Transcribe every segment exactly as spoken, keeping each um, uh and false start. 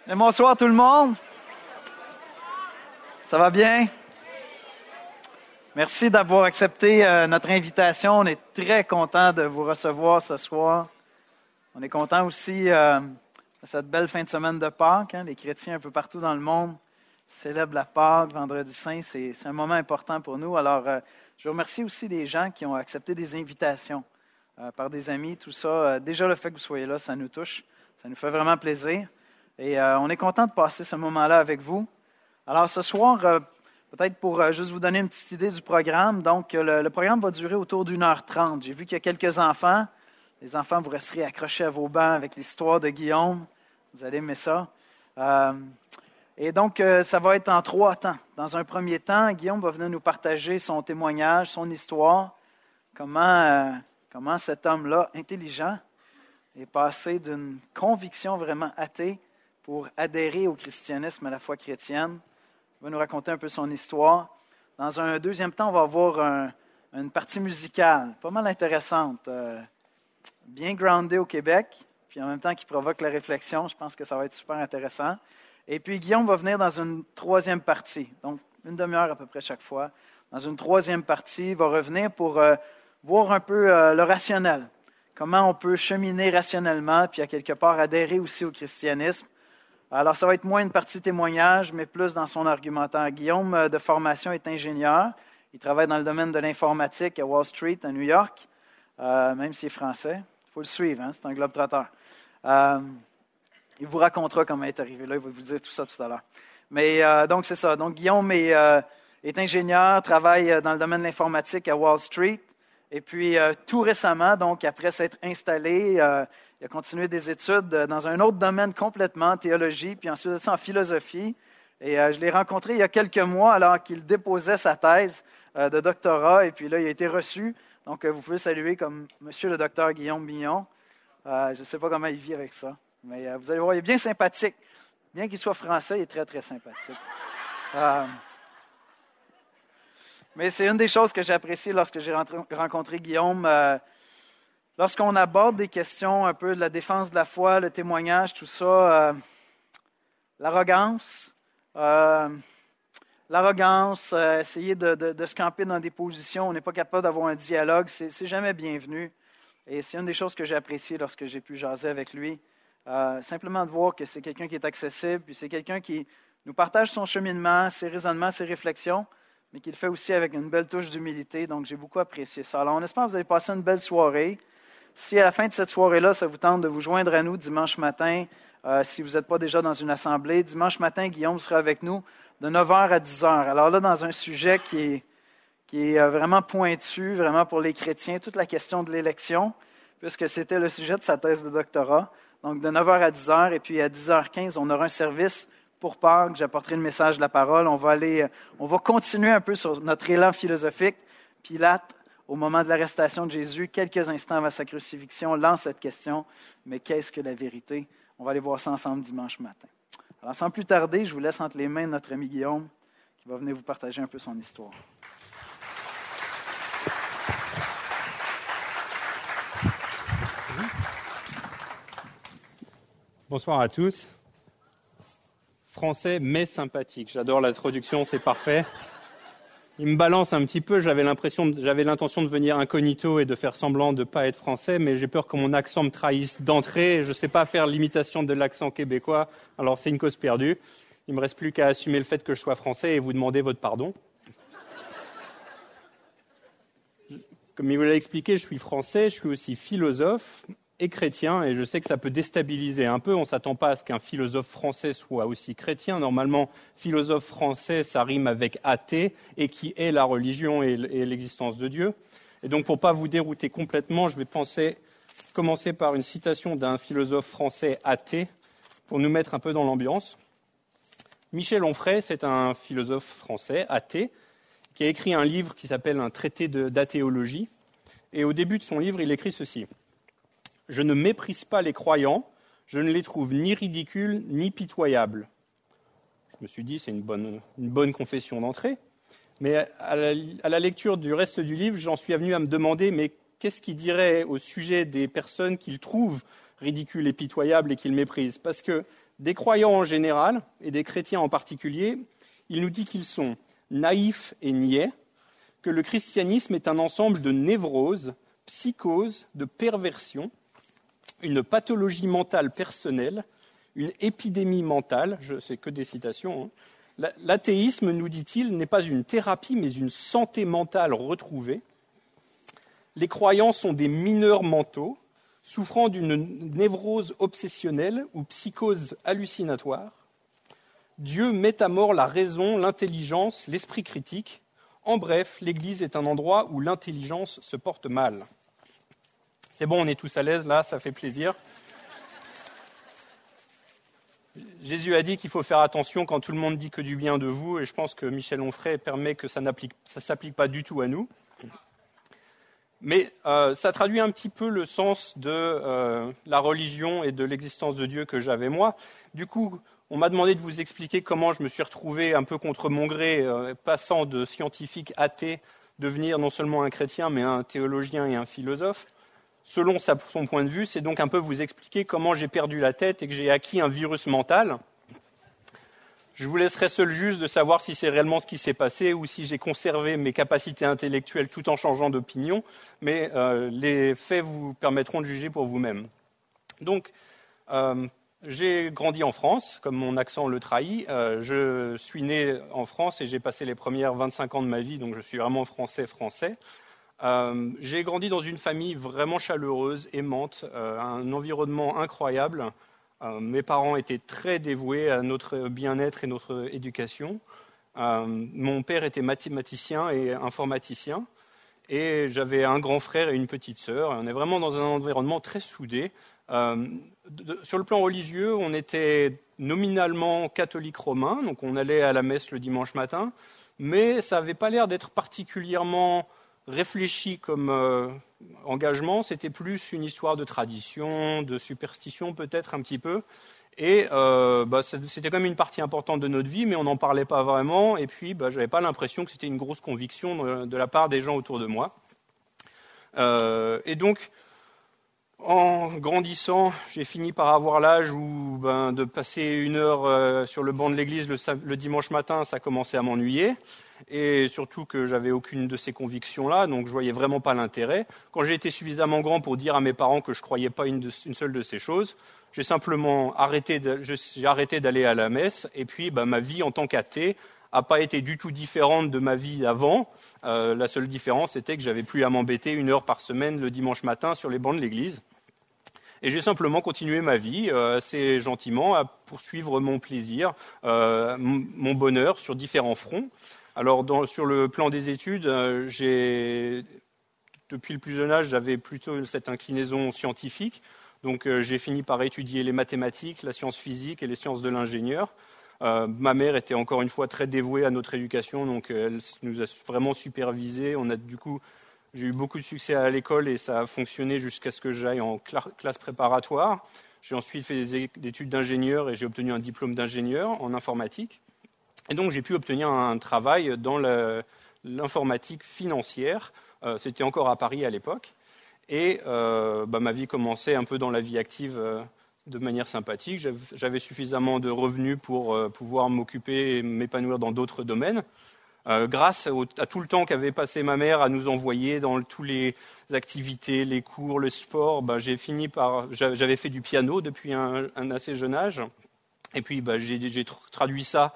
Et bonsoir tout le monde. Ça va bien? Merci d'avoir accepté euh, notre invitation. On est très content de vous recevoir ce soir. On est content aussi euh, de cette belle fin de semaine de Pâques. Hein. Les chrétiens un peu partout dans le monde célèbrent la Pâques, Vendredi Saint. C'est, c'est un moment important pour nous. Alors, euh, je remercie aussi les gens qui ont accepté des invitations euh, par des amis, tout ça. Euh, déjà, le fait que vous soyez là, ça nous touche. Ça nous fait vraiment plaisir. Et euh, on est content de passer ce moment-là avec vous. Alors, ce soir, euh, peut-être pour euh, juste vous donner une petite idée du programme. Donc, euh, le, le programme va durer autour d'une heure trente. J'ai vu qu'il y a quelques enfants. Les enfants, vous resterez accrochés à vos bancs avec l'histoire de Guillaume. Vous allez aimer ça. Euh, et donc, euh, ça va être en trois temps. Dans un premier temps, Guillaume va venir nous partager son témoignage, son histoire, comment, euh, comment cet homme-là, intelligent, est passé d'une conviction vraiment athée pour adhérer au christianisme, à la foi chrétienne. Il va nous raconter un peu son histoire. Dans un deuxième temps, on va avoir un, une partie musicale, pas mal intéressante, euh, bien groundée au Québec, puis en même temps qui provoque la réflexion. Je pense que ça va être super intéressant. Et puis Guillaume va venir dans une troisième partie, donc une demi-heure à peu près chaque fois. Dans une troisième partie, il va revenir pour euh, voir un peu euh, le rationnel, comment on peut cheminer rationnellement, puis à quelque part adhérer aussi au christianisme. Alors, ça va être moins une partie témoignage, mais plus dans son argumentaire. Guillaume, de formation, est ingénieur. Il travaille dans le domaine de l'informatique à Wall Street, à New York, euh, même s'il est français. Il faut le suivre, hein? C'est un globe-trotteur. Euh, il vous racontera comment il est arrivé là. Il va vous dire tout ça tout à l'heure. Mais euh, donc, c'est ça. Donc, Guillaume est, euh, est ingénieur, travaille dans le domaine de l'informatique à Wall Street. Et puis, euh, tout récemment, donc, après s'être installé, euh, il a continué des études dans un autre domaine complètement, théologie, puis ensuite ça en philosophie. Et euh, je l'ai rencontré il y a quelques mois alors qu'il déposait sa thèse euh, de doctorat. Et puis là, il a été reçu. Donc, euh, vous pouvez saluer comme Monsieur le docteur Guillaume Bignon. Euh, je ne sais pas comment il vit avec ça. Mais euh, vous allez voir, il est bien sympathique. Bien qu'il soit français, il est très, très sympathique. Euh, mais c'est une des choses que j'ai appréciées lorsque j'ai rencontré Guillaume. Euh, Lorsqu'on aborde des questions un peu de la défense de la foi, le témoignage, tout ça, euh, l'arrogance, euh, l'arrogance, euh, essayer de, de, de se camper dans des positions, on n'est pas capable d'avoir un dialogue, c'est, c'est jamais bienvenu. Et c'est une des choses que j'ai appréciées lorsque j'ai pu jaser avec lui. Euh, simplement de voir que c'est quelqu'un qui est accessible, puis c'est quelqu'un qui nous partage son cheminement, ses raisonnements, ses réflexions, mais qui le fait aussi avec une belle touche d'humilité. Donc, j'ai beaucoup apprécié ça. Alors, on espère que vous allez passer une belle soirée. Si à la fin de cette soirée-là, ça vous tente de vous joindre à nous dimanche matin, euh, si vous n'êtes pas déjà dans une assemblée, dimanche matin, Guillaume sera avec nous de neuf heures à dix heures. Alors là, dans un sujet qui est, qui est vraiment pointu, vraiment pour les chrétiens, toute la question de l'élection, puisque c'était le sujet de sa thèse de doctorat. Donc de neuf heures à dix heures, et puis à dix heures quinze, on aura un service pour Pâques. J'apporterai le message de la parole. On va aller, on va continuer un peu sur notre élan philosophique. Pilate, au moment de l'arrestation de Jésus, quelques instants avant sa crucifixion, lance cette question, mais qu'est-ce que la vérité? On va aller voir ça ensemble dimanche matin. Alors, sans plus tarder, je vous laisse entre les mains de notre ami Guillaume, qui va venir vous partager un peu son histoire. Bonsoir à tous. Français, mais sympathique. J'adore la traduction, c'est parfait. Il me balance un petit peu, j'avais l'impression, de, j'avais l'intention de venir incognito et de faire semblant de ne pas être français, mais j'ai peur que mon accent me trahisse d'entrée. Je ne sais pas faire l'imitation de l'accent québécois, alors c'est une cause perdue. Il ne me reste plus qu'à assumer le fait que je sois français et vous demander votre pardon. Comme il vous l'a expliqué, je suis français, je suis aussi philosophe et chrétien, et je sais que ça peut déstabiliser un peu. On ne s'attend pas à ce qu'un philosophe français soit aussi chrétien. Normalement, philosophe français, ça rime avec athée, et qui est la religion et l'existence de Dieu. Et donc, pour ne pas vous dérouter complètement, je vais penser, commencer par une citation d'un philosophe français athée, pour nous mettre un peu dans l'ambiance. Michel Onfray, c'est un philosophe français athée, qui a écrit un livre qui s'appelle « Un traité de, d'athéologie ». Et au début de son livre, il écrit ceci. « Je ne méprise pas les croyants, je ne les trouve ni ridicules ni pitoyables. » Je me suis dit, c'est une bonne, une bonne confession d'entrée. Mais à la, à la lecture du reste du livre, j'en suis venu à me demander, mais qu'est-ce qu'il dirait au sujet des personnes qu'il trouve ridicules et pitoyables et qu'il méprise ? Parce que Des croyants en général et des chrétiens en particulier, il nous dit qu'ils sont naïfs et niais, que le christianisme est un ensemble de névroses, psychoses, de perversions, une pathologie mentale personnelle, une épidémie mentale, je sais que des citations. Hein. L'athéisme, nous dit-il, n'est pas une thérapie, mais une santé mentale retrouvée. Les croyants sont des mineurs mentaux, souffrant d'une névrose obsessionnelle ou psychose hallucinatoire. Dieu met à mort la raison, l'intelligence, l'esprit critique. En bref, l'Église est un endroit où l'intelligence se porte mal. C'est bon, on est tous à l'aise là, ça fait plaisir. Jésus a dit qu'il faut faire attention quand tout le monde dit que du bien de vous, et je pense que Michel Onfray permet que ça ne s'applique pas du tout à nous. Mais euh, ça traduit un petit peu le sens de euh, la religion et de l'existence de Dieu que j'avais moi. Du coup, on m'a demandé de vous expliquer comment je me suis retrouvé un peu contre mon gré, euh, passant de scientifique athée, devenir non seulement un chrétien, mais un théologien et un philosophe. Selon sa, son point de vue, c'est donc un peu vous expliquer comment j'ai perdu la tête et que j'ai acquis un virus mental. Je vous laisserai seul juge de savoir si c'est réellement ce qui s'est passé ou si j'ai conservé mes capacités intellectuelles tout en changeant d'opinion, mais euh, les faits vous permettront de juger pour vous-même. Donc, euh, j'ai grandi en France, comme mon accent le trahit. Euh, je suis né en France et j'ai passé les premières vingt-cinq ans de ma vie, donc je suis vraiment français-français. Euh, j'ai grandi dans une famille vraiment chaleureuse, aimante, euh, un environnement incroyable. Euh, mes parents étaient très dévoués à notre bien-être et notre éducation. Euh, mon père était mathématicien et informaticien, et j'avais un grand frère et une petite sœur. On est vraiment dans un environnement très soudé. Euh, de, sur le plan religieux, on était nominalement catholique romain, donc on allait à la messe le dimanche matin, mais ça n'avait pas l'air d'être particulièrement réfléchi comme euh, engagement, c'était plus une histoire de tradition, de superstition peut-être un petit peu. Et euh, bah, c'était quand même une partie importante de notre vie, mais on n'en parlait pas vraiment. Et puis, bah, je n'avais pas l'impression que c'était une grosse conviction de, de la part des gens autour de moi. Euh, et donc, en grandissant, j'ai fini par avoir l'âge où ben, de passer une heure euh, sur le banc de l'église le, le dimanche matin, ça commençait à m'ennuyer. Et surtout que j'avais aucune de ces convictions-là, donc je voyais vraiment pas l'intérêt. Quand j'ai été suffisamment grand pour dire à mes parents que je croyais pas une, de, une seule de ces choses, j'ai simplement arrêté, de, j'ai arrêté d'aller à la messe. Et puis, bah, ma vie en tant qu'athée n'a pas été du tout différente de ma vie avant. Euh, la seule différence, c'était que j'avais plus à m'embêter une heure par semaine le dimanche matin sur les bancs de l'église. Et j'ai simplement continué ma vie euh, assez gentiment à poursuivre mon plaisir, euh, mon bonheur sur différents fronts. Alors, dans, sur le plan des études, euh, j'ai, depuis le plus jeune âge, j'avais plutôt cette inclinaison scientifique. Donc, euh, j'ai fini par étudier les mathématiques, la science physique et les sciences de l'ingénieur. Euh, ma mère était encore une fois très dévouée à notre éducation, donc euh, elle nous a vraiment supervisés. On a du coup, j'ai eu beaucoup de succès à l'école et ça a fonctionné jusqu'à ce que j'aille en cla- classe préparatoire. J'ai ensuite fait des études d'ingénieur et j'ai obtenu un diplôme d'ingénieur en informatique. Et donc, j'ai pu obtenir un travail dans la, l'informatique financière. Euh, c'était encore à Paris à l'époque. Et euh, bah, ma vie commençait un peu dans la vie active euh, de manière sympathique. J'avais, j'avais suffisamment de revenus pour euh, pouvoir m'occuper et m'épanouir dans d'autres domaines. Euh, grâce au, à tout le temps qu'avait passé ma mère à nous envoyer dans toutes les activités, les cours, le sport, bah, j'ai fini par... J'avais fait du piano depuis un, un assez jeune âge. Et puis, bah, j'ai, j'ai traduit ça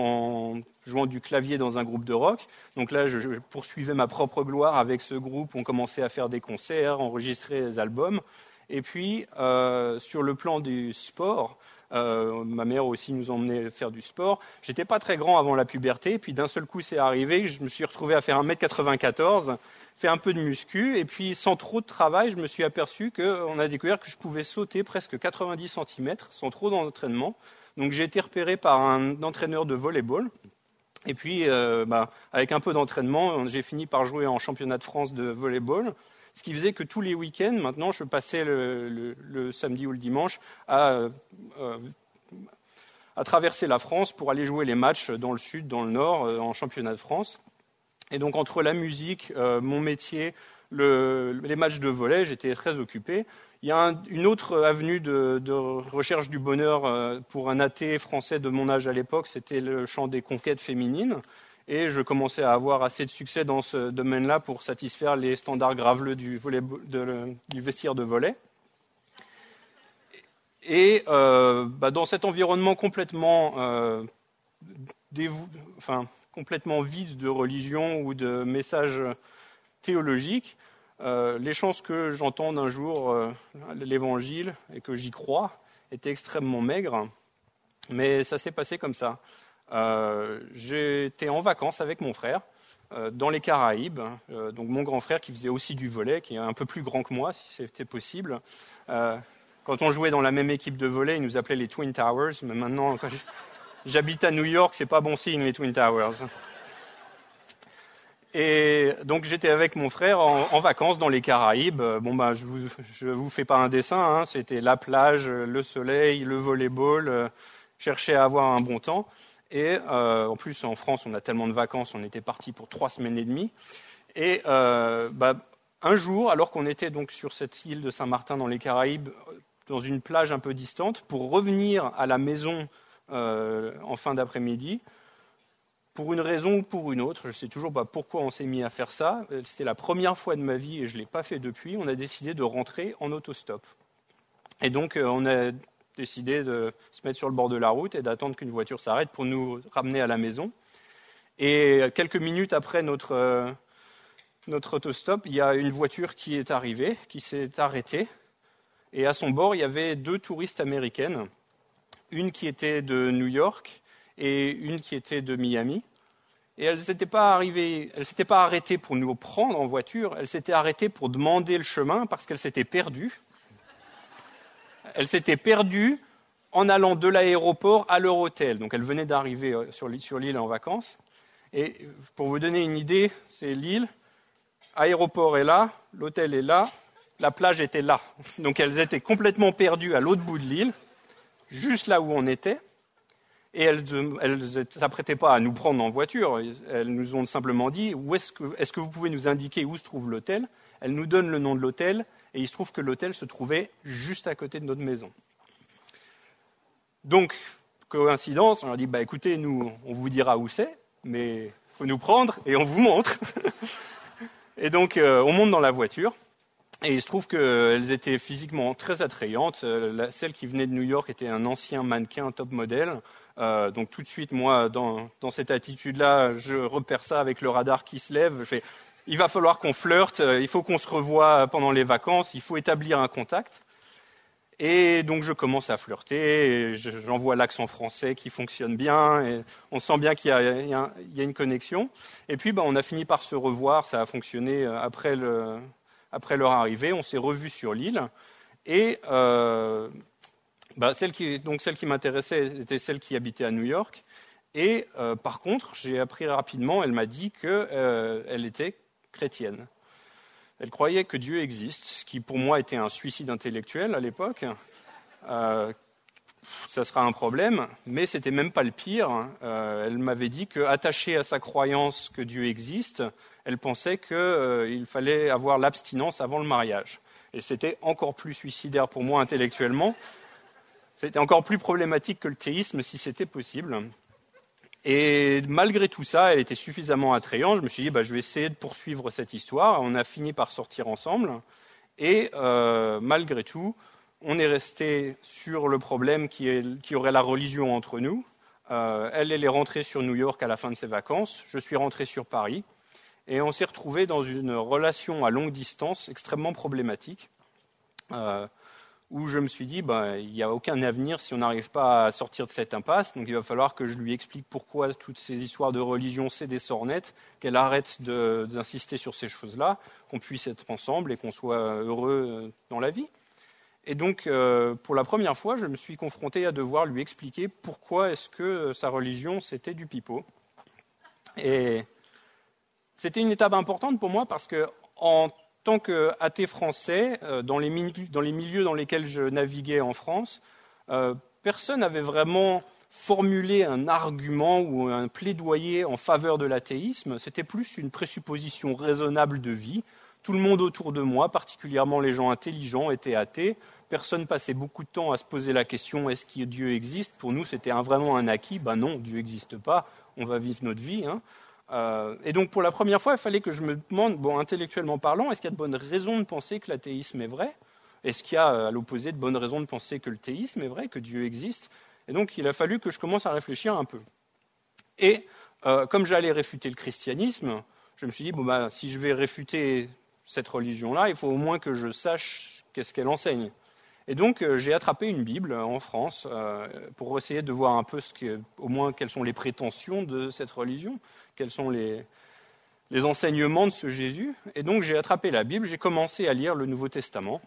en jouant du clavier dans un groupe de rock. Donc là, je, je poursuivais ma propre gloire avec ce groupe. On commençait à faire des concerts, enregistrer des albums. Et puis, euh, sur le plan du sport, euh, ma mère aussi nous emmenait faire du sport. J'étais pas très grand avant la puberté. Et puis, d'un seul coup, c'est arrivé. Je me suis retrouvé à faire un mètre quatre-vingt-quatorze, fait un peu de muscu. Et puis, sans trop de travail, je me suis aperçu qu'on a découvert que je pouvais sauter presque quatre-vingt-dix centimètres sans trop d'entraînement. Donc j'ai été repéré par un entraîneur de volley-ball. Et puis, euh, bah, avec un peu d'entraînement, j'ai fini par jouer en championnat de France de volley-ball. Ce qui faisait que tous les week-ends, maintenant, je passais le, le, le samedi ou le dimanche à, euh, à traverser la France pour aller jouer les matchs dans le sud, dans le nord, euh, en championnat de France. Et donc, entre la musique, euh, mon métier, le, les matchs de volley, j'étais très occupé. Il y a un, une autre avenue de, de recherche du bonheur euh, pour un athée français de mon âge à l'époque, c'était le champ des conquêtes féminines. Et je commençais à avoir assez de succès dans ce domaine-là pour satisfaire les standards graveleux du, volley, de, du vestiaire de volley. Et euh, bah, dans cet environnement complètement, euh, dévou, enfin, complètement vide de religion ou de messages théologiques, euh, les chances que j'entende un jour euh, l'évangile et que j'y crois étaient extrêmement maigres. Mais ça s'est passé comme ça. Euh, j'étais en vacances avec mon frère euh, dans les Caraïbes, euh, donc mon grand frère qui faisait aussi du volley, qui est un peu plus grand que moi si c'était possible. Euh, quand on jouait dans la même équipe de volley, il nous appelait les Twin Towers, mais maintenant quand j'habite à New York, c'est pas bon signe les Twin Towers. Et donc j'étais avec mon frère en, en vacances dans les Caraïbes. Bon ben je vous je vous fais pas un dessin, hein, c'était la plage, le soleil, le volleyball, euh, chercher à avoir un bon temps. Et euh, en plus, en France, on a tellement de vacances, on était parti pour trois semaines et demie. Et euh, bah, un jour, alors qu'on était donc sur cette île de Saint-Martin dans les Caraïbes, dans une plage un peu distante, pour revenir à la maison euh, en fin d'après-midi, pour une raison ou pour une autre, je ne sais toujours pas pourquoi on s'est mis à faire ça, c'était la première fois de ma vie et je ne l'ai pas fait depuis, on a décidé de rentrer en autostop. Et donc, euh, on a décidé de se mettre sur le bord de la route et d'attendre qu'une voiture s'arrête pour nous ramener à la maison. Et quelques minutes après notre, euh, notre autostop, il y a une voiture qui est arrivée, qui s'est arrêtée. Et à son bord, il y avait deux touristes américaines, une qui était de New York et une qui était de Miami. Et elles n'étaient pas arrivées, elles s'étaient pas arrêtées pour nous prendre en voiture, elles s'étaient arrêtées pour demander le chemin parce qu'elles s'étaient perdues. Elles s'étaient perdues en allant de l'aéroport à leur hôtel. Donc elles venaient d'arriver sur l'île en vacances. Et pour vous donner une idée, c'est l'île, l'aéroport est là, l'hôtel est là, la plage était là. Donc elles étaient complètement perdues à l'autre bout de l'île, juste là où on était. Et elles ne s'apprêtaient pas à nous prendre en voiture. Elles nous ont simplement dit, où est-ce que, est-ce que vous pouvez nous indiquer où se trouve l'hôtel ? Elles nous donnent le nom de l'hôtel. Et il se trouve que l'hôtel se trouvait juste à côté de notre maison. Donc, coïncidence, on leur dit, bah, écoutez, nous, on vous dira où c'est, mais il faut nous prendre et on vous montre. Et donc, euh, on monte dans la voiture. Et il se trouve qu'elles étaient physiquement très attrayantes. La, celle qui venait de New York était un ancien mannequin top modèle. Euh, donc tout de suite, moi, dans, dans cette attitude-là, je repère ça avec le radar qui se lève. Je fais, il va falloir qu'on flirte, il faut qu'on se revoie pendant les vacances, il faut établir un contact. Et donc je commence à flirter, et j'envoie l'accent français qui fonctionne bien, et on sent bien qu'il y a, il y a, il y a une connexion. Et puis bah, on a fini par se revoir, ça a fonctionné après, le, après leur arrivée, on s'est revus sur l'île. Et euh, bah, celle qui, donc celle qui m'intéressait était celle qui habitait à New York. Et euh, par contre, j'ai appris rapidement, elle m'a dit qu'elle euh, était chrétienne. Elle croyait que Dieu existe, ce qui pour moi était un suicide intellectuel à l'époque. Euh, ça sera un problème, mais c'était même pas le pire. Euh, elle m'avait dit qu'attachée à sa croyance que Dieu existe, elle pensait qu'il euh, fallait avoir l'abstinence avant le mariage. Et c'était encore plus suicidaire pour moi intellectuellement. C'était encore plus problématique que le théisme si c'était possible. Et malgré tout ça, elle était suffisamment attrayante. Je me suis dit, bah, je vais essayer de poursuivre cette histoire. On a fini par sortir ensemble. Et euh, malgré tout, on est resté sur le problème qui, est, qui aurait la religion entre nous. Euh, elle, elle est rentrée sur New York à la fin de ses vacances. Je suis rentré sur Paris. Et on s'est retrouvés dans une relation à longue distance extrêmement problématique. Euh, où je me suis dit, ben, il n'y a aucun avenir si on n'arrive pas à sortir de cette impasse. Donc il va falloir que je lui explique pourquoi toutes ces histoires de religion, c'est des sornettes, qu'elle arrête de, d'insister sur ces choses-là, qu'on puisse être ensemble et qu'on soit heureux dans la vie. Et donc, euh, pour la première fois, je me suis confronté à devoir lui expliquer pourquoi est-ce que sa religion, c'était du pipeau. Et c'était une étape importante pour moi parce que, en tant qu'athée français, dans les, milieux, dans les milieux dans lesquels je naviguais en France, euh, personne n'avait vraiment formulé un argument ou un plaidoyer en faveur de l'athéisme. C'était plus une présupposition raisonnable de vie. Tout le monde autour de moi, particulièrement les gens intelligents, étaient athées. Personne passait beaucoup de temps à se poser la question, est-ce que Dieu existe? Pour nous, c'était un, vraiment un acquis. Ben non, Dieu n'existe pas, on va vivre notre vie. Hein. Euh, et donc, pour la première fois, il fallait que je me demande, bon, intellectuellement parlant, est-ce qu'il y a de bonnes raisons de penser que l'athéisme est vrai? Est-ce qu'il y a, à l'opposé, de bonnes raisons de penser que le théisme est vrai, que Dieu existe? Et donc, il a fallu que je commence à réfléchir un peu. Et euh, comme j'allais réfuter le christianisme, je me suis dit, bon, ben, si je vais réfuter cette religion-là, il faut au moins que je sache qu'est-ce qu'elle enseigne. Et donc, euh, j'ai attrapé une Bible en France euh, pour essayer de voir un peu, ce que, au moins, quelles sont les prétentions de cette religion, quels sont les, les enseignements de ce Jésus. Et donc, j'ai attrapé la Bible, j'ai commencé à lire le Nouveau Testament.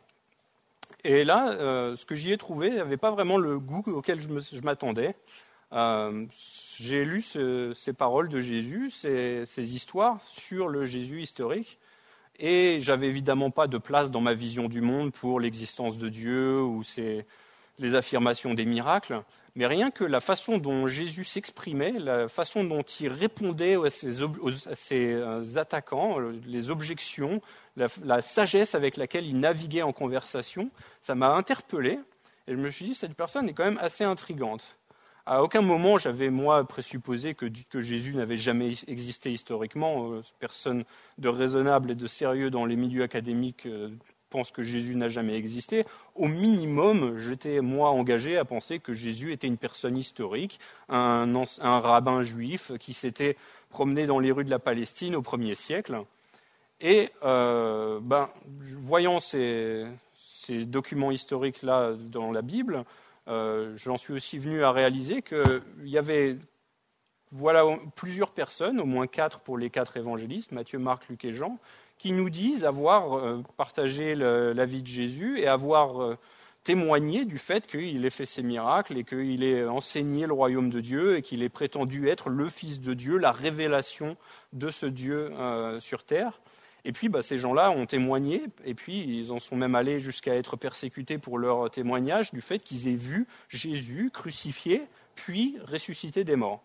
Et là, euh, ce que j'y ai trouvé n'avait pas vraiment le goût auquel je, me, je m'attendais. Euh, j'ai lu ce, ces paroles de Jésus, ces, ces histoires sur le Jésus historique. Et j'avais évidemment pas de place dans ma vision du monde pour l'existence de Dieu ou ses, les affirmations des miracles, mais rien que la façon dont Jésus s'exprimait, la façon dont il répondait à ses, ob- à ses attaquants, les objections, la, la sagesse avec laquelle il naviguait en conversation, ça m'a interpellé. Et je me suis dit, cette personne est quand même assez intrigante. À aucun moment, j'avais, moi, présupposé que, que Jésus n'avait jamais existé historiquement. Personne de raisonnable et de sérieux dans les milieux académiques euh, pense que Jésus n'a jamais existé. Au minimum, j'étais, moi, engagé à penser que Jésus était une personne historique, un, un rabbin juif qui s'était promené dans les rues de la Palestine au premier siècle. Et euh, ben, voyant ces, ces documents historiques-là dans la Bible, Euh, j'en suis aussi venu à réaliser qu'il y avait voilà, plusieurs personnes, au moins quatre pour les quatre évangélistes, Matthieu, Marc, Luc et Jean, qui nous disent avoir euh, partagé le, la vie de Jésus et avoir euh, témoigné du fait qu'il ait fait ces miracles et qu'il ait enseigné le royaume de Dieu et qu'il ait prétendu être le Fils de Dieu, la révélation de ce Dieu euh, sur terre. Et puis, bah, ces gens-là ont témoigné, et puis ils en sont même allés jusqu'à être persécutés pour leur témoignage du fait qu'ils aient vu Jésus crucifié, puis ressuscité des morts.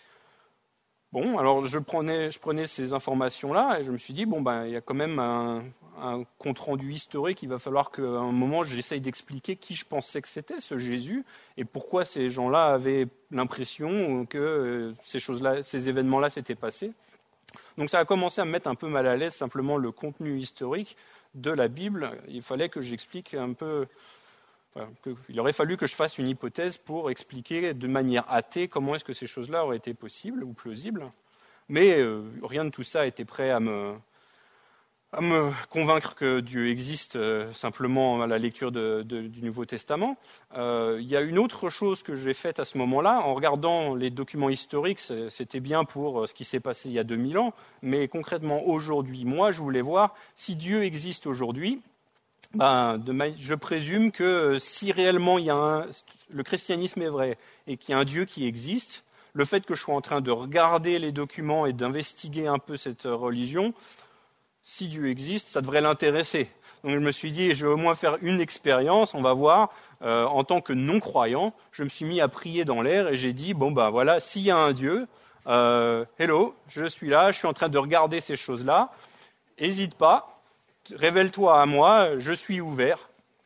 Bon, alors je prenais, je prenais ces informations-là, et je me suis dit, bon, ben, il y a quand même un, un compte-rendu historique, il va falloir qu'à un moment, j'essaye d'expliquer qui je pensais que c'était, ce Jésus, et pourquoi ces gens-là avaient l'impression que ces choses-là, ces événements-là s'étaient passés. Donc ça a commencé à me mettre un peu mal à l'aise, simplement le contenu historique de la Bible. Il fallait que j'explique un peu... Enfin, que, il aurait fallu que je fasse une hypothèse pour expliquer de manière athée comment est-ce que ces choses-là auraient été possibles ou plausibles. Mais euh, rien de tout ça était prêt à me, à me convaincre que Dieu existe euh, simplement à la lecture de, de, du Nouveau Testament. Euh, il y a une autre chose que j'ai faite à ce moment-là, en regardant les documents historiques, c'était bien pour ce qui s'est passé il y a deux mille ans, mais concrètement aujourd'hui, moi je voulais voir si Dieu existe aujourd'hui. Ben, de ma... je présume que si réellement il y a un... le christianisme est vrai et qu'il y a un Dieu qui existe, le fait que je sois en train de regarder les documents et d'investiguer un peu cette religion, si Dieu existe, ça devrait l'intéresser. Donc je me suis dit, je vais au moins faire une expérience, on va voir. Euh, en tant que non-croyant, je me suis mis à prier dans l'air et j'ai dit, bon ben voilà, s'il y a un Dieu, euh, hello, je suis là, je suis en train de regarder ces choses-là, n'hésite pas, révèle-toi à moi, je suis ouvert.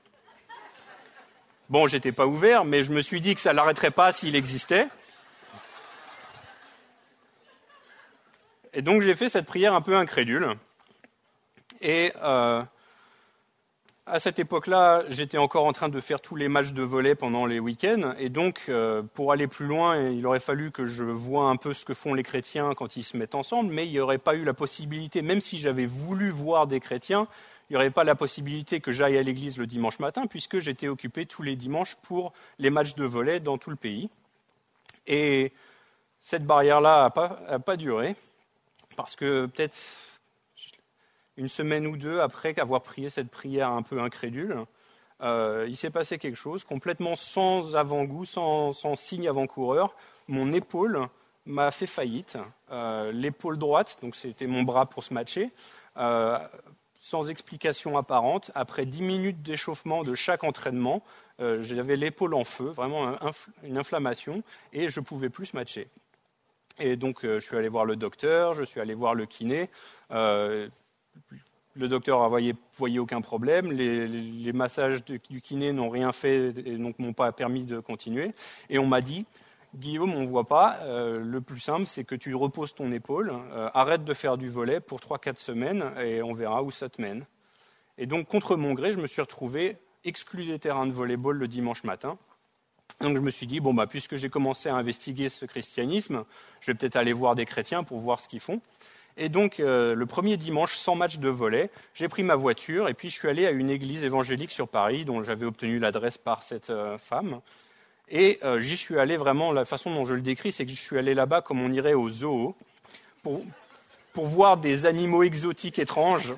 Bon, j'étais pas ouvert, mais je me suis dit que ça l'arrêterait pas s'il existait. Et donc j'ai fait cette prière un peu incrédule. Et euh, à cette époque-là, j'étais encore en train de faire tous les matchs de volley pendant les week-ends. Et donc, euh, pour aller plus loin, il aurait fallu que je voie un peu ce que font les chrétiens quand ils se mettent ensemble. Mais il n'y aurait pas eu la possibilité, même si j'avais voulu voir des chrétiens, il n'y aurait pas la possibilité que j'aille à l'église le dimanche matin, puisque j'étais occupé tous les dimanches pour les matchs de volley dans tout le pays. Et cette barrière-là n'a pas, a pas duré, parce que peut-être... une semaine ou deux après avoir prié cette prière un peu incrédule, euh, il s'est passé quelque chose, complètement sans avant-goût, sans, sans signe avant-coureur. Mon épaule m'a fait faillite. Euh, l'épaule droite, donc c'était mon bras pour se matcher, euh, sans explication apparente. Après dix minutes d'échauffement de chaque entraînement, euh, j'avais l'épaule en feu, vraiment un, un, une inflammation, et je ne pouvais plus se matcher. Et donc, euh, je suis allé voir le docteur, je suis allé voir le kiné. Euh, le docteur a voyé, voyait aucun problème, les, les massages de, du kiné n'ont rien fait et donc m'ont pas permis de continuer. Et on m'a dit, Guillaume, on ne voit pas, euh, le plus simple c'est que tu reposes ton épaule, euh, arrête de faire du volley pour trois quatre semaines et on verra où ça te mène. Et donc contre mon gré, je me suis retrouvé exclu des terrains de volley-ball le dimanche matin. Donc je me suis dit, bon, bah, puisque j'ai commencé à investiguer ce christianisme, je vais peut-être aller voir des chrétiens pour voir ce qu'ils font. Et donc, euh, le premier dimanche, sans match de volley, j'ai pris ma voiture et puis je suis allé à une église évangélique sur Paris, dont j'avais obtenu l'adresse par cette euh, femme. Et euh, j'y suis allé vraiment, la façon dont je le décris, c'est que je suis allé là-bas comme on irait au zoo, pour, pour voir des animaux exotiques étranges,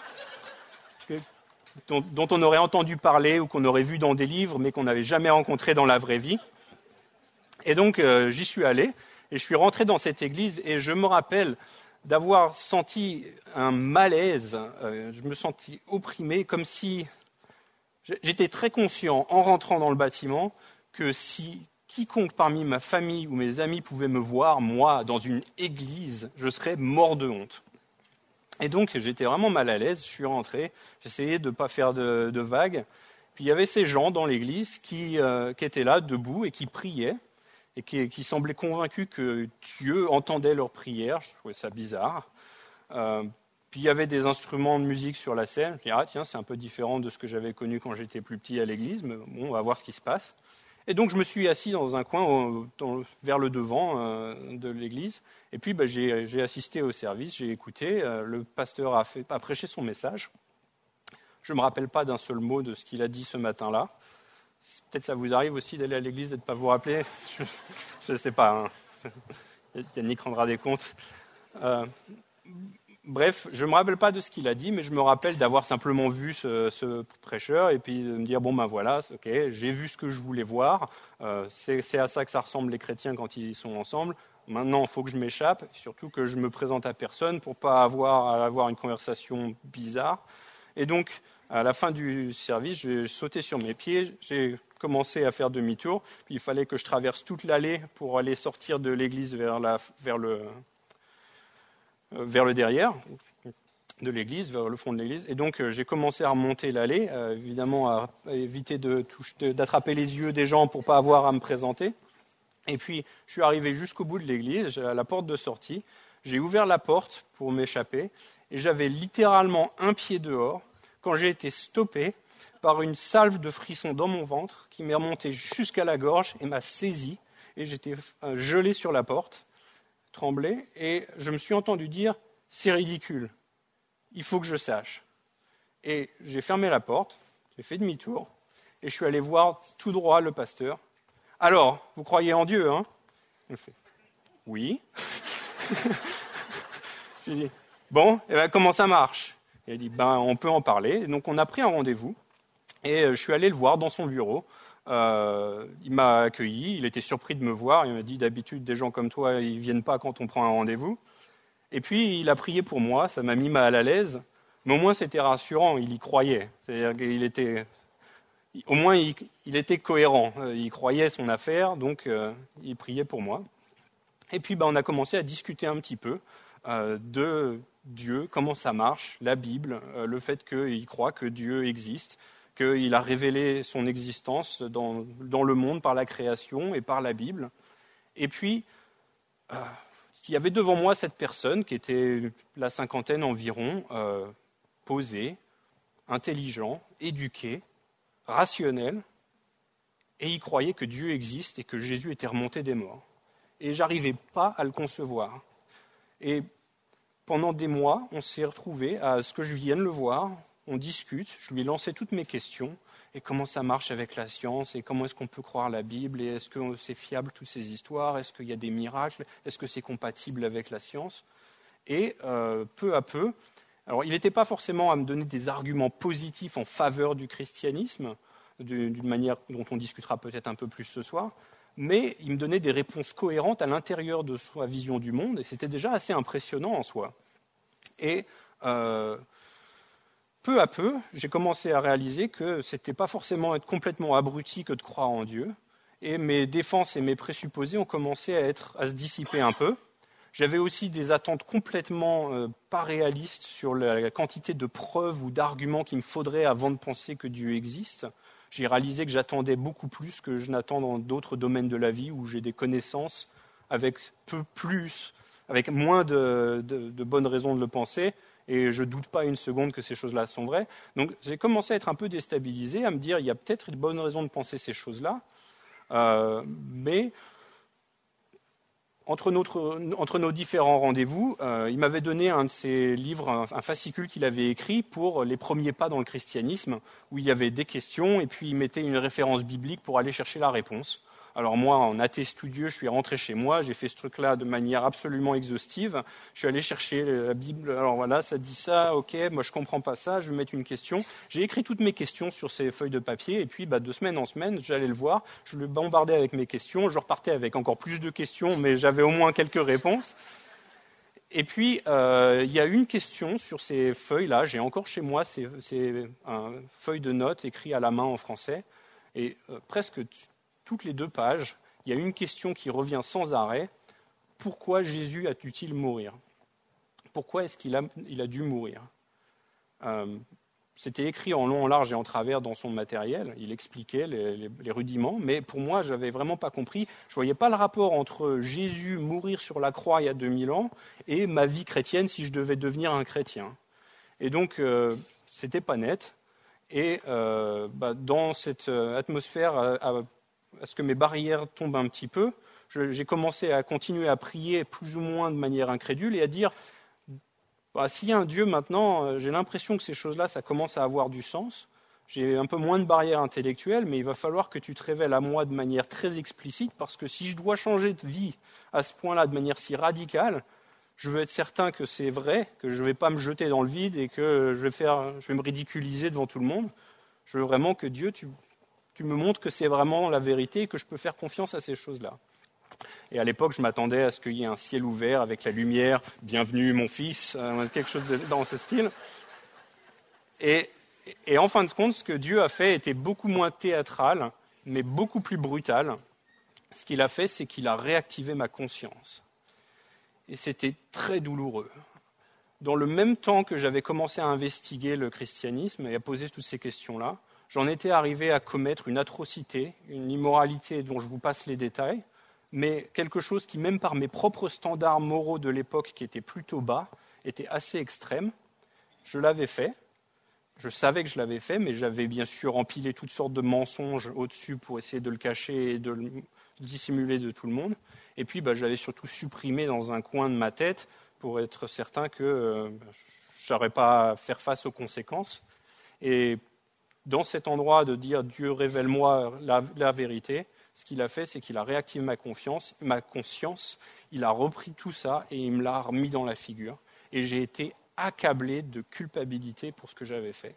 dont, dont on aurait entendu parler ou qu'on aurait vu dans des livres, mais qu'on n'avait jamais rencontré dans la vraie vie. Et donc, euh, j'y suis allé, et je suis rentré dans cette église, et je me rappelle d'avoir senti un malaise, euh, je me sentis opprimé, comme si j'étais très conscient, en rentrant dans le bâtiment, que si quiconque parmi ma famille ou mes amis pouvait me voir, moi, dans une église, je serais mort de honte. Et donc, j'étais vraiment mal à l'aise, je suis rentré, j'essayais de ne pas faire de, de vagues. Puis il y avait ces gens dans l'église qui, euh, qui étaient là, debout, et qui priaient, et qui, qui semblaient convaincus que Dieu entendait leurs prières. Je trouvais ça bizarre. Euh, puis il y avait des instruments de musique sur la scène. Je me disais, ah tiens, c'est un peu différent de ce que j'avais connu quand j'étais plus petit à l'église, mais bon, on va voir ce qui se passe. Et donc je me suis assis dans un coin au, dans, vers le devant euh, de l'église, et puis bah, j'ai, j'ai assisté au service, j'ai écouté, euh, le pasteur a, fait, a prêché son message. Je ne me rappelle pas d'un seul mot de ce qu'il a dit ce matin-là. Peut-être ça vous arrive aussi d'aller à l'église et de ne pas vous rappeler. Je ne sais pas. Hein. Yannick rendra des comptes. Euh, bref, je ne me rappelle pas de ce qu'il a dit, mais je me rappelle d'avoir simplement vu ce, ce prêcheur et puis de me dire, bon ben voilà, ok, j'ai vu ce que je voulais voir. Euh, c'est, c'est à ça que ça ressemble les chrétiens quand ils sont ensemble. Maintenant, il faut que je m'échappe, surtout que je me présente à personne pour ne pas avoir à avoir une conversation bizarre. Et donc, à la fin du service, j'ai sauté sur mes pieds, j'ai commencé à faire demi-tour, puis il fallait que je traverse toute l'allée pour aller sortir de l'église vers, la, vers, le, vers le derrière de l'église, vers le fond de l'église. Et donc, j'ai commencé à remonter l'allée, euh, évidemment à éviter de toucher, de, d'attraper les yeux des gens pour ne pas avoir à me présenter. Et puis, je suis arrivé jusqu'au bout de l'église, à la porte de sortie. J'ai ouvert la porte pour m'échapper, et j'avais littéralement un pied dehors, quand j'ai été stoppé par une salve de frissons dans mon ventre qui m'est remontée jusqu'à la gorge et m'a saisi. Et j'étais gelé sur la porte, tremblé, et je me suis entendu dire « c'est ridicule, il faut que je sache ». Et j'ai fermé la porte, j'ai fait demi-tour, et je suis allé voir tout droit le pasteur. « Alors, vous croyez en Dieu, hein ?» Il me fait « oui ». J'ai dit « bon, et ben, comment ça marche ?» Il a dit, ben, on peut en parler. Et donc, on a pris un rendez-vous. Et je suis allé le voir dans son bureau. Euh, il m'a accueilli. Il était surpris de me voir. Il m'a dit, d'habitude, des gens comme toi, ils ne viennent pas quand on prend un rendez-vous. Et puis, il a prié pour moi. Ça m'a mis mal à l'aise. Mais au moins, c'était rassurant. Il y croyait. C'est-à-dire qu'il était... Au moins, il, il était cohérent. Il croyait son affaire. Donc, euh, il priait pour moi. Et puis, ben, on a commencé à discuter un petit peu euh, de... Dieu, comment ça marche, la Bible, euh, le fait qu'il croit que Dieu existe, qu'il a révélé son existence dans, dans le monde par la création et par la Bible. Et puis, euh, il y avait devant moi cette personne qui était la cinquantaine environ, euh, posée, intelligent, éduqué, rationnel, et il croyait que Dieu existe et que Jésus était remonté des morts. Et je n'arrivais pas à le concevoir. Et pendant des mois, on s'est retrouvés à ce que je vienne le voir, on discute, je lui ai lancé toutes mes questions, et comment ça marche avec la science, et comment est-ce qu'on peut croire la Bible, et est-ce que c'est fiable toutes ces histoires, est-ce qu'il y a des miracles, est-ce que c'est compatible avec la science. Et euh, peu à peu, alors il n'était pas forcément à me donner des arguments positifs en faveur du christianisme, d'une manière dont on discutera peut-être un peu plus ce soir, mais il me donnait des réponses cohérentes à l'intérieur de sa vision du monde, et c'était déjà assez impressionnant en soi. Et euh, peu à peu, j'ai commencé à réaliser que ce n'était pas forcément être complètement abruti que de croire en Dieu, et mes défenses et mes présupposés ont commencé à, être, à se dissiper un peu. J'avais aussi des attentes complètement euh, pas réalistes sur la, la quantité de preuves ou d'arguments qu'il me faudrait avant de penser que Dieu existe. J'ai réalisé que j'attendais beaucoup plus que je n'attends dans d'autres domaines de la vie où j'ai des connaissances avec peu plus, avec moins de, de, de bonnes raisons de le penser, et je ne doute pas une seconde que ces choses-là sont vraies. Donc j'ai commencé à être un peu déstabilisé, à me dire il y a peut-être une bonne raison de penser ces choses-là, euh, mais entre, notre, entre nos différents rendez-vous, euh, il m'avait donné un de ses livres, un, un fascicule qu'il avait écrit pour les premiers pas dans le christianisme, où il y avait des questions, et puis il mettait une référence biblique pour aller chercher la réponse. Alors moi, en athée studieux, je suis rentré chez moi, j'ai fait ce truc-là de manière absolument exhaustive. Je suis allé chercher la Bible, alors voilà, ça dit ça, ok, moi je comprends pas ça, je vais mettre une question. J'ai écrit toutes mes questions sur ces feuilles de papier, et puis bah, de semaine en semaine, j'allais le voir, je le bombardais avec mes questions, je repartais avec encore plus de questions, mais j'avais au moins quelques réponses. Et puis, euh, il y a une question sur ces feuilles-là, j'ai encore chez moi ces, ces un feuille de notes écrites à la main en français, et euh, presque toutes les deux pages, il y a une question qui revient sans arrêt. Pourquoi Jésus a dû-il mourir ? Pourquoi est-ce qu'il a, il a dû mourir ? euh, C'était écrit en long, en large et en travers dans son matériel. Il expliquait les, les, les rudiments, mais pour moi, je n'avais vraiment pas compris. Je ne voyais pas le rapport entre Jésus mourir sur la croix il y a deux mille ans et ma vie chrétienne si je devais devenir un chrétien. Et donc, euh, c'était pas net. Et euh, bah, dans cette atmosphère, à, à, à ce que mes barrières tombent un petit peu, je, j'ai commencé à continuer à prier plus ou moins de manière incrédule et à dire, bah, s'il y a un Dieu maintenant, j'ai l'impression que ces choses-là, ça commence à avoir du sens. J'ai un peu moins de barrières intellectuelles, mais il va falloir que tu te révèles à moi de manière très explicite, parce que si je dois changer de vie à ce point-là de manière si radicale, je veux être certain que c'est vrai, que je ne vais pas me jeter dans le vide et que je vais, faire, je vais me ridiculiser devant tout le monde. Je veux vraiment que Dieu, tu, tu me montres que c'est vraiment la vérité et que je peux faire confiance à ces choses-là. Et à l'époque, je m'attendais à ce qu'il y ait un ciel ouvert avec la lumière, « Bienvenue mon fils », quelque chose de, dans ce style. Et, et en fin de compte, ce que Dieu a fait était beaucoup moins théâtral, mais beaucoup plus brutal. Ce qu'il a fait, c'est qu'il a réactivé ma conscience. Et c'était très douloureux. Dans le même temps que j'avais commencé à investiguer le christianisme et à poser toutes ces questions-là, j'en étais arrivé à commettre une atrocité, une immoralité dont je vous passe les détails, mais quelque chose qui, même par mes propres standards moraux de l'époque, qui étaient plutôt bas, était assez extrême. Je l'avais fait, je savais que je l'avais fait, mais j'avais bien sûr empilé toutes sortes de mensonges au-dessus pour essayer de le cacher et de le dissimuler de tout le monde. Et puis, bah, je l'avais surtout supprimé dans un coin de ma tête pour être certain que euh, je n'aurais pas à faire face aux conséquences. Et dans cet endroit de dire « Dieu, révèle-moi la, la vérité », ce qu'il a fait, c'est qu'il a réactivé ma confiance, ma conscience, il a repris tout ça et il me l'a remis dans la figure. Et j'ai été accablé de culpabilité pour ce que j'avais fait.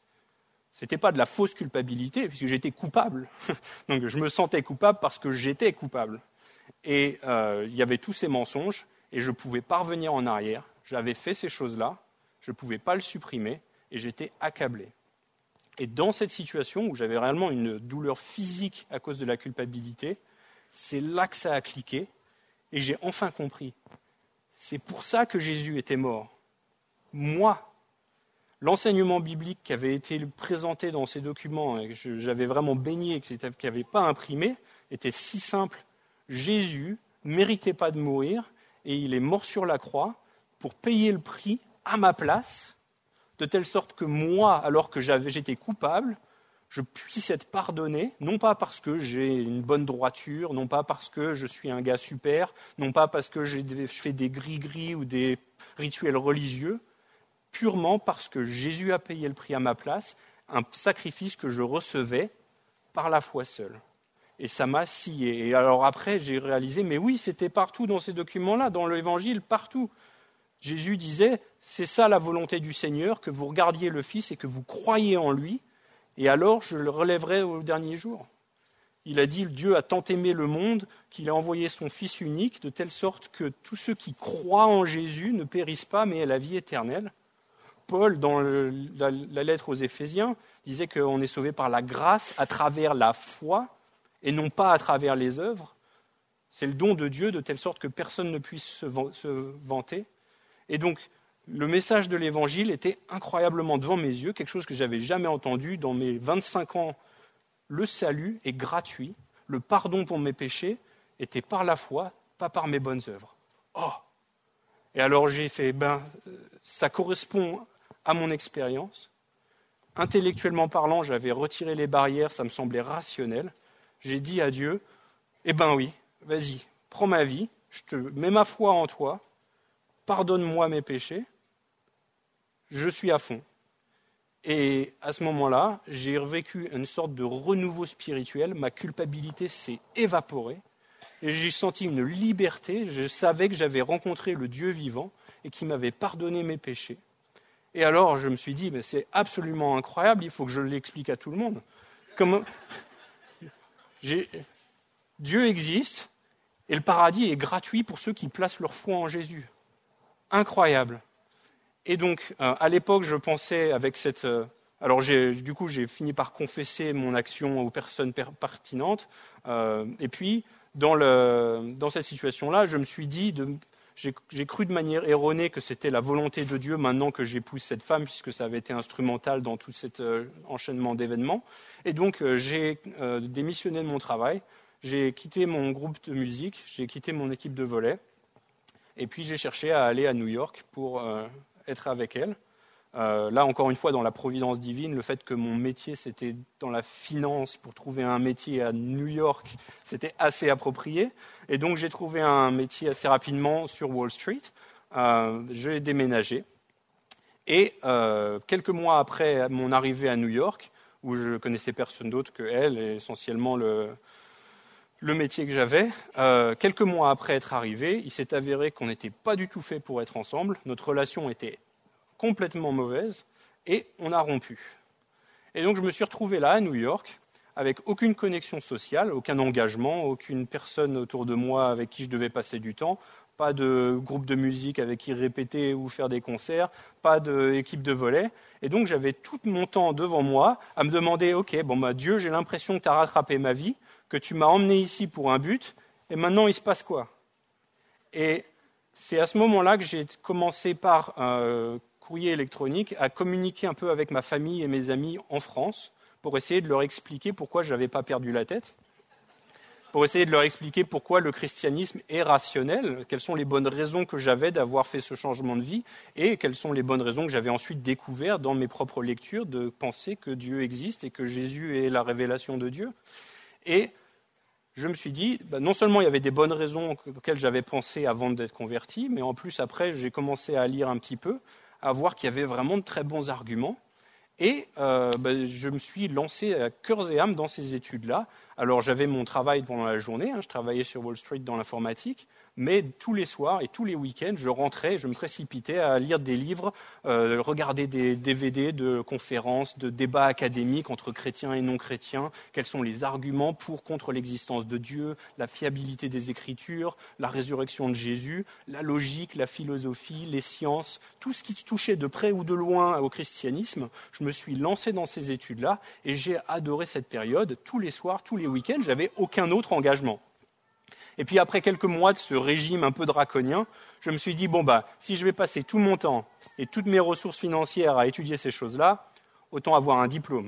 Ce n'était pas de la fausse culpabilité, puisque j'étais coupable. Donc je me sentais coupable parce que j'étais coupable. Et euh, il y avait tous ces mensonges, et je ne pouvais pas revenir en arrière. J'avais fait ces choses-là, je ne pouvais pas le supprimer, et j'étais accablé. Et dans cette situation où j'avais réellement une douleur physique à cause de la culpabilité, c'est là que ça a cliqué, et j'ai enfin compris. C'est pour ça que Jésus était mort. Moi, l'enseignement biblique qui avait été présenté dans ces documents, et que j'avais vraiment baigné, qui n'avait pas imprimé, était si simple. Jésus ne méritait pas de mourir, et il est mort sur la croix pour payer le prix à ma place, de telle sorte que moi, alors que j'avais, j'étais coupable, je puisse être pardonné, non pas parce que j'ai une bonne droiture, non pas parce que je suis un gars super, non pas parce que j'ai des, je fais des gris-gris ou des rituels religieux, purement parce que Jésus a payé le prix à ma place, un sacrifice que je recevais par la foi seule. Et ça m'a scié. Et alors après, j'ai réalisé, mais oui, c'était partout dans ces documents-là, dans l'Évangile, partout. Jésus disait, c'est ça la volonté du Seigneur, que vous regardiez le Fils et que vous croyiez en lui, et alors je le relèverai au dernier jour. Il a dit, Dieu a tant aimé le monde qu'il a envoyé son Fils unique, de telle sorte que tous ceux qui croient en Jésus ne périssent pas, mais aient la vie éternelle. Paul, dans le, la, la lettre aux Éphésiens, disait qu'on est sauvé par la grâce à travers la foi, et non pas à travers les œuvres. C'est le don de Dieu de telle sorte que personne ne puisse se, van- se vanter. Et donc, le message de l'Évangile était incroyablement devant mes yeux, quelque chose que je n'avais jamais entendu dans mes vingt-cinq ans. Le salut est gratuit, le pardon pour mes péchés était par la foi, pas par mes bonnes œuvres. Oh! Et alors j'ai fait, ben, ça correspond à mon expérience. Intellectuellement parlant, j'avais retiré les barrières, ça me semblait rationnel. J'ai dit à Dieu, eh ben oui, vas-y, prends ma vie, je te mets ma foi en toi, pardonne-moi mes péchés, je suis à fond. Et à ce moment-là, j'ai vécu une sorte de renouveau spirituel, ma culpabilité s'est évaporée, et j'ai senti une liberté, je savais que j'avais rencontré le Dieu vivant et qui m'avait pardonné mes péchés. Et alors je me suis dit, mais c'est absolument incroyable, il faut que je l'explique à tout le monde. Comment... J'ai... Dieu existe et le paradis est gratuit pour ceux qui placent leur foi en Jésus. Incroyable. Et donc, euh, à l'époque, je pensais avec cette... Euh, alors, j'ai, du coup, j'ai fini par confesser mon action aux personnes per- pertinentes. Euh, et puis, dans, le, dans cette situation-là, je me suis dit... De, j'ai, j'ai cru de manière erronée que c'était la volonté de Dieu maintenant que j'épouse cette femme, puisque ça avait été instrumental dans tout cet euh, enchaînement d'événements. Et donc, euh, j'ai euh, démissionné de mon travail. J'ai quitté mon groupe de musique, j'ai quitté mon équipe de volley. Et puis, j'ai cherché à aller à New York pour... Euh, être avec elle. Euh, là, encore une fois, dans la providence divine, le fait que mon métier, c'était dans la finance, pour trouver un métier à New York, c'était assez approprié. Et donc, j'ai trouvé un métier assez rapidement sur Wall Street. Euh, j'ai déménagé. Et euh, quelques mois après mon arrivée à New York, où je connaissais personne d'autre qu'elle, et essentiellement le... le métier que j'avais, euh, quelques mois après être arrivé, il s'est avéré qu'on n'était pas du tout fait pour être ensemble. Notre relation était complètement mauvaise et on a rompu. Et donc je me suis retrouvé là, à New York, avec aucune connexion sociale, aucun engagement, aucune personne autour de moi avec qui je devais passer du temps, pas de groupe de musique avec qui répéter ou faire des concerts, pas d'équipe de volley. Et donc j'avais tout mon temps devant moi à me demander, ok, bon bah Dieu, j'ai l'impression que tu as rattrapé ma vie, que tu m'as emmené ici pour un but, et maintenant il se passe quoi? Et c'est à ce moment-là que j'ai commencé par euh, courrier électronique à communiquer un peu avec ma famille et mes amis en France pour essayer de leur expliquer pourquoi je n'avais pas perdu la tête, pour essayer de leur expliquer pourquoi le christianisme est rationnel, quelles sont les bonnes raisons que j'avais d'avoir fait ce changement de vie et quelles sont les bonnes raisons que j'avais ensuite découvertes dans mes propres lectures de penser que Dieu existe et que Jésus est la révélation de Dieu. Et je me suis dit, bah, non seulement il y avait des bonnes raisons auxquelles j'avais pensé avant d'être converti, mais en plus après j'ai commencé à lire un petit peu, à voir qu'il y avait vraiment de très bons arguments. Et euh, bah, je me suis lancé à cœur et âme dans ces études-là. Alors j'avais mon travail pendant la journée, hein, je travaillais sur Wall Street dans l'informatique, mais tous les soirs et tous les week-ends, je rentrais, je me précipitais à lire des livres, euh, regarder des D V D de conférences, de débats académiques entre chrétiens et non-chrétiens, quels sont les arguments pour, contre l'existence de Dieu, la fiabilité des Écritures, la résurrection de Jésus, la logique, la philosophie, les sciences, tout ce qui touchait de près ou de loin au christianisme. Je me suis lancé dans ces études-là et j'ai adoré cette période. Tous les soirs, tous les week-ends, je n'avais aucun autre engagement. Et puis après quelques mois de ce régime un peu draconien, je me suis dit, bon, bah, si je vais passer tout mon temps et toutes mes ressources financières à étudier ces choses-là, autant avoir un diplôme.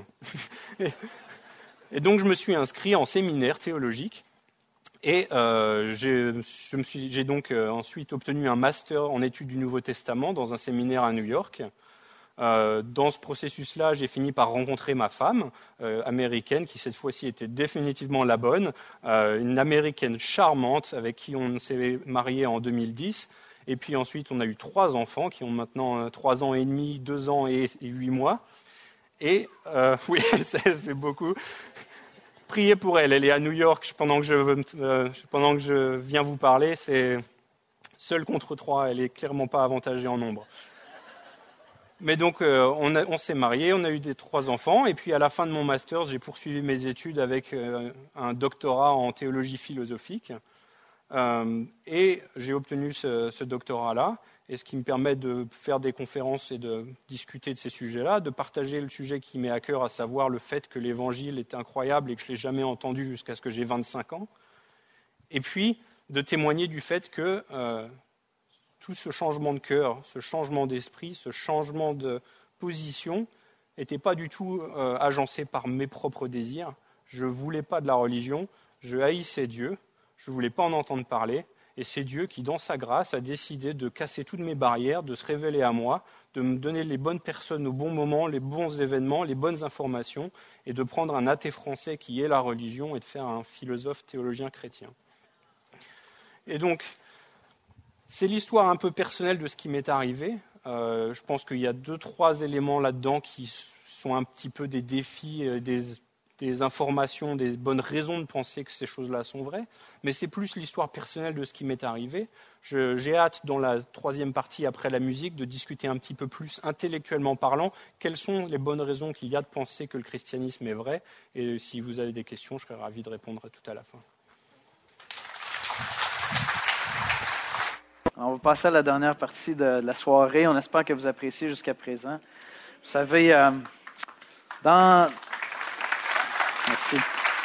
Et donc je me suis inscrit en séminaire théologique et euh, j'ai, je me suis, j'ai donc euh, ensuite obtenu un master en études du Nouveau Testament dans un séminaire à New York. Euh, dans ce processus-là, j'ai fini par rencontrer ma femme euh, américaine, qui cette fois-ci était définitivement la bonne, euh, une américaine charmante avec qui on s'est marié en deux mille dix. Et puis ensuite, on a eu trois enfants qui ont maintenant euh, trois ans et demi, deux ans et, et huit mois. Et euh, oui, ça fait beaucoup. Priez pour elle. Elle est à New York pendant que je, euh, pendant que je viens vous parler. C'est seule contre trois. Elle est clairement pas avantagée en nombre. Mais donc, euh, on, a, on s'est mariés, on a eu des trois enfants, et puis à la fin de mon master, j'ai poursuivi mes études avec euh, un doctorat en théologie philosophique, euh, et j'ai obtenu ce, ce doctorat-là, et ce qui me permet de faire des conférences et de discuter de ces sujets-là, de partager le sujet qui m'est à cœur, à savoir le fait que l'Évangile est incroyable et que je ne l'ai jamais entendu jusqu'à ce que j'ai vingt-cinq ans. Et puis, de témoigner du fait que euh, tout ce changement de cœur, ce changement d'esprit, ce changement de position n'était pas du tout euh, agencé par mes propres désirs. Je ne voulais pas de la religion, je haïssais Dieu, je ne voulais pas en entendre parler. Et c'est Dieu qui, dans sa grâce, a décidé de casser toutes mes barrières, de se révéler à moi, de me donner les bonnes personnes au bon moment, les bons événements, les bonnes informations, et de prendre un athée français qui est la religion et de faire un philosophe théologien chrétien. Et donc, c'est l'histoire un peu personnelle de ce qui m'est arrivé. Euh, je pense qu'il y a deux, trois éléments là-dedans qui sont un petit peu des défis, des des informations, des bonnes raisons de penser que ces choses-là sont vraies, mais c'est plus l'histoire personnelle de ce qui m'est arrivé. Je, j'ai hâte, dans la troisième partie, après la musique, de discuter un petit peu plus intellectuellement parlant, quelles sont les bonnes raisons qu'il y a de penser que le christianisme est vrai, et si vous avez des questions, je serais ravi de répondre tout à la fin. On va passer à la dernière partie de la soirée. On espère que vous appréciez jusqu'à présent. Vous savez, euh, dans... Merci.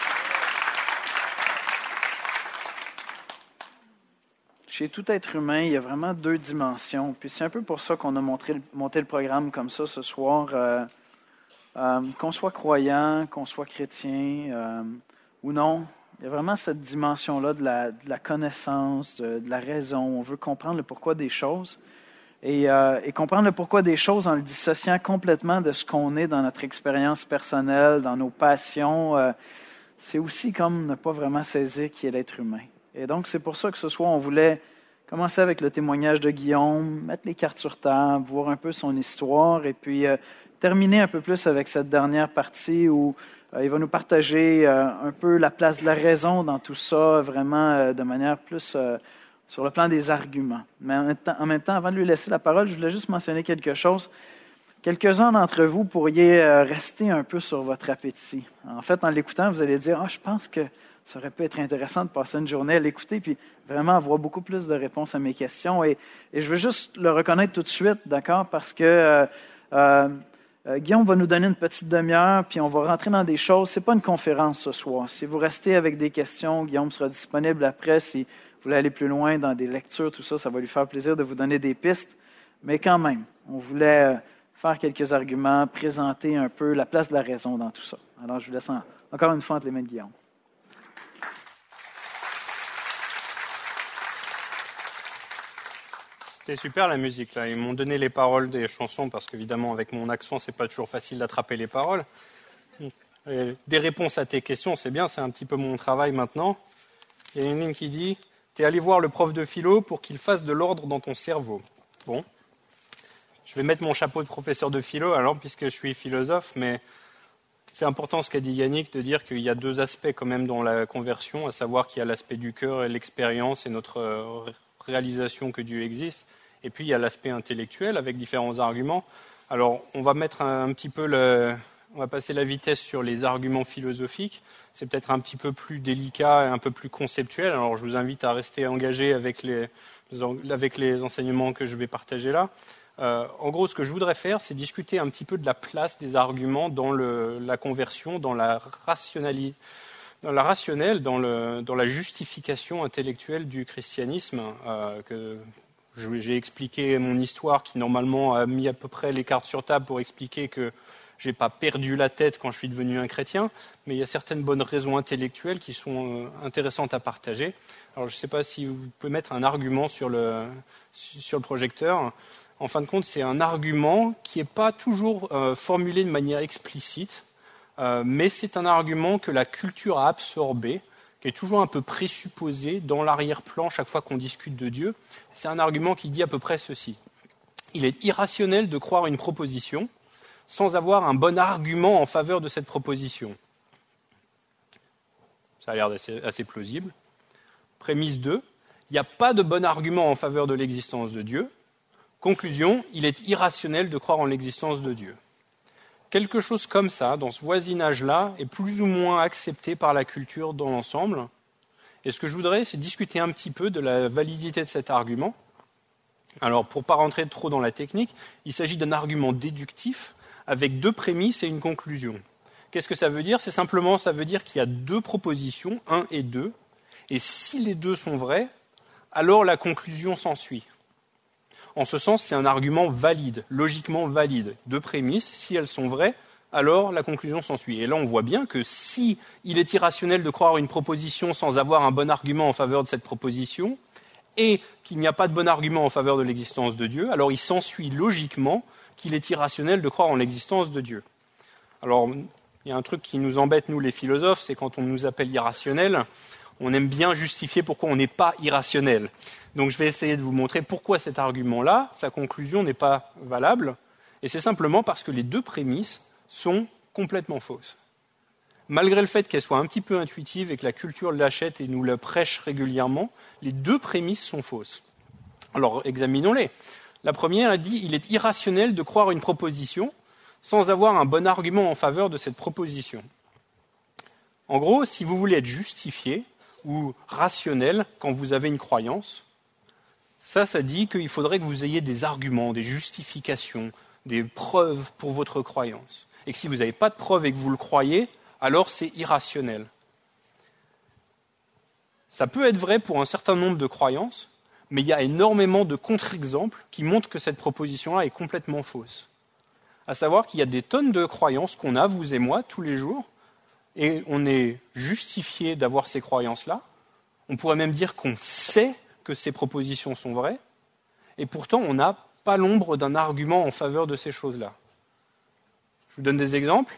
Chez tout être humain, il y a vraiment deux dimensions. Puis c'est un peu pour ça qu'on a montré, monté le programme comme ça ce soir. Euh, euh, qu'on soit croyant, qu'on soit chrétien euh, ou non, il y a vraiment cette dimension-là de la, de la connaissance, de, de la raison. On veut comprendre le pourquoi des choses. Et, euh, et comprendre le pourquoi des choses en le dissociant complètement de ce qu'on est dans notre expérience personnelle, dans nos passions, euh, c'est aussi comme ne pas vraiment saisir qui est l'être humain. Et donc, c'est pour ça que ce soir, on voulait commencer avec le témoignage de Guillaume, mettre les cartes sur table, voir un peu son histoire, et puis euh, terminer un peu plus avec cette dernière partie où euh, il va nous partager euh, un peu la place de la raison dans tout ça, vraiment euh, de manière plus... Euh, sur le plan des arguments. Mais en même, temps, en même temps, avant de lui laisser la parole, je voulais juste mentionner quelque chose. Quelques-uns d'entre vous pourriez rester un peu sur votre appétit. En fait, en l'écoutant, vous allez dire « Ah, je pense que ça aurait pu être intéressant de passer une journée à l'écouter puis vraiment avoir beaucoup plus de réponses à mes questions. » Et, et je veux juste le reconnaître tout de suite, d'accord, parce que euh, euh, Guillaume va nous donner une petite demi-heure, puis on va rentrer dans des choses. Ce n'est pas une conférence ce soir. Si vous restez avec des questions, Guillaume sera disponible après. Si vous voulez aller plus loin dans des lectures, tout ça, ça va lui faire plaisir de vous donner des pistes. Mais quand même, on voulait faire quelques arguments, présenter un peu la place de la raison dans tout ça. Alors, je vous laisse en, encore une fois entre les mains de Guillaume. C'était super la musique, là. Ils m'ont donné les paroles des chansons parce qu'évidemment, avec mon accent, c'est pas toujours facile d'attraper les paroles. Et des réponses à tes questions, c'est bien, c'est un petit peu mon travail maintenant. Il y a une ligne qui dit... T'es allé voir le prof de philo pour qu'il fasse de l'ordre dans ton cerveau. Bon, je vais mettre mon chapeau de professeur de philo, alors, puisque je suis philosophe, mais c'est important ce qu'a dit Yannick, de dire qu'il y a deux aspects quand même dans la conversion, à savoir qu'il y a l'aspect du cœur et l'expérience et notre réalisation que Dieu existe, et puis il y a l'aspect intellectuel avec différents arguments. Alors, on va mettre un, un petit peu le... On va passer la vitesse sur les arguments philosophiques. C'est peut-être un petit peu plus délicat et un peu plus conceptuel. Alors, je vous invite à rester engagé avec les, avec les enseignements que je vais partager là. Euh, en gros, ce que je voudrais faire, c'est discuter un petit peu de la place des arguments dans le, la conversion, dans la, rationali, dans la rationnelle, dans, le, dans la justification intellectuelle du christianisme. Euh, que j'ai expliqué mon histoire qui, normalement, a mis à peu près les cartes sur table pour expliquer que je n'ai pas perdu la tête quand je suis devenu un chrétien, mais il y a certaines bonnes raisons intellectuelles qui sont intéressantes à partager. Alors, je ne sais pas si vous pouvez mettre un argument sur le, sur le projecteur. En fin de compte, c'est un argument qui n'est pas toujours euh, formulé de manière explicite, euh, mais c'est un argument que la culture a absorbé, qui est toujours un peu présupposé dans l'arrière-plan chaque fois qu'on discute de Dieu. C'est un argument qui dit à peu près ceci. Il est irrationnel de croire une proposition sans avoir un bon argument en faveur de cette proposition. Ça a l'air assez, assez plausible. Prémisse deux, il n'y a pas de bon argument en faveur de l'existence de Dieu. Conclusion, il est irrationnel de croire en l'existence de Dieu. Quelque chose comme ça, dans ce voisinage-là, est plus ou moins accepté par la culture dans l'ensemble. Et ce que je voudrais, c'est discuter un petit peu de la validité de cet argument. Alors, pour ne pas rentrer trop dans la technique, il s'agit d'un argument déductif, avec deux prémices et une conclusion. Qu'est-ce que ça veut dire ? C'est simplement, ça veut dire qu'il y a deux propositions, un et deux, Et si les deux sont vrais, alors la conclusion s'ensuit. En ce sens, c'est un argument valide, logiquement valide. Deux prémisses, si elles sont vraies, alors la conclusion s'ensuit. Et là, on voit bien que si il est irrationnel de croire une proposition sans avoir un bon argument en faveur de cette proposition, et qu'il n'y a pas de bon argument en faveur de l'existence de Dieu, alors il s'ensuit logiquement qu'il est irrationnel de croire en l'existence de Dieu. Alors, il y a un truc qui nous embête, nous les philosophes, c'est quand on nous appelle irrationnels, on aime bien justifier pourquoi on n'est pas irrationnel. Donc je vais essayer de vous montrer pourquoi cet argument-là, sa conclusion n'est pas valable, et c'est simplement parce que les deux prémisses sont complètement fausses. Malgré le fait qu'elles soient un petit peu intuitives et que la culture l'achète et nous la prêche régulièrement, les deux prémisses sont fausses. Alors examinons-les. La première a dit « il est irrationnel de croire une proposition sans avoir un bon argument en faveur de cette proposition ». En gros, si vous voulez être justifié ou rationnel quand vous avez une croyance, ça, ça dit qu'il faudrait que vous ayez des arguments, des justifications, des preuves pour votre croyance. Et que si vous n'avez pas de preuves et que vous le croyez, alors c'est irrationnel. Ça peut être vrai pour un certain nombre de croyances, mais il y a énormément de contre-exemples qui montrent que cette proposition-là est complètement fausse. À savoir qu'il y a des tonnes de croyances qu'on a, vous et moi, tous les jours, et on est justifié d'avoir ces croyances-là. On pourrait même dire qu'on sait que ces propositions sont vraies, et pourtant on n'a pas l'ombre d'un argument en faveur de ces choses-là. Je vous donne des exemples.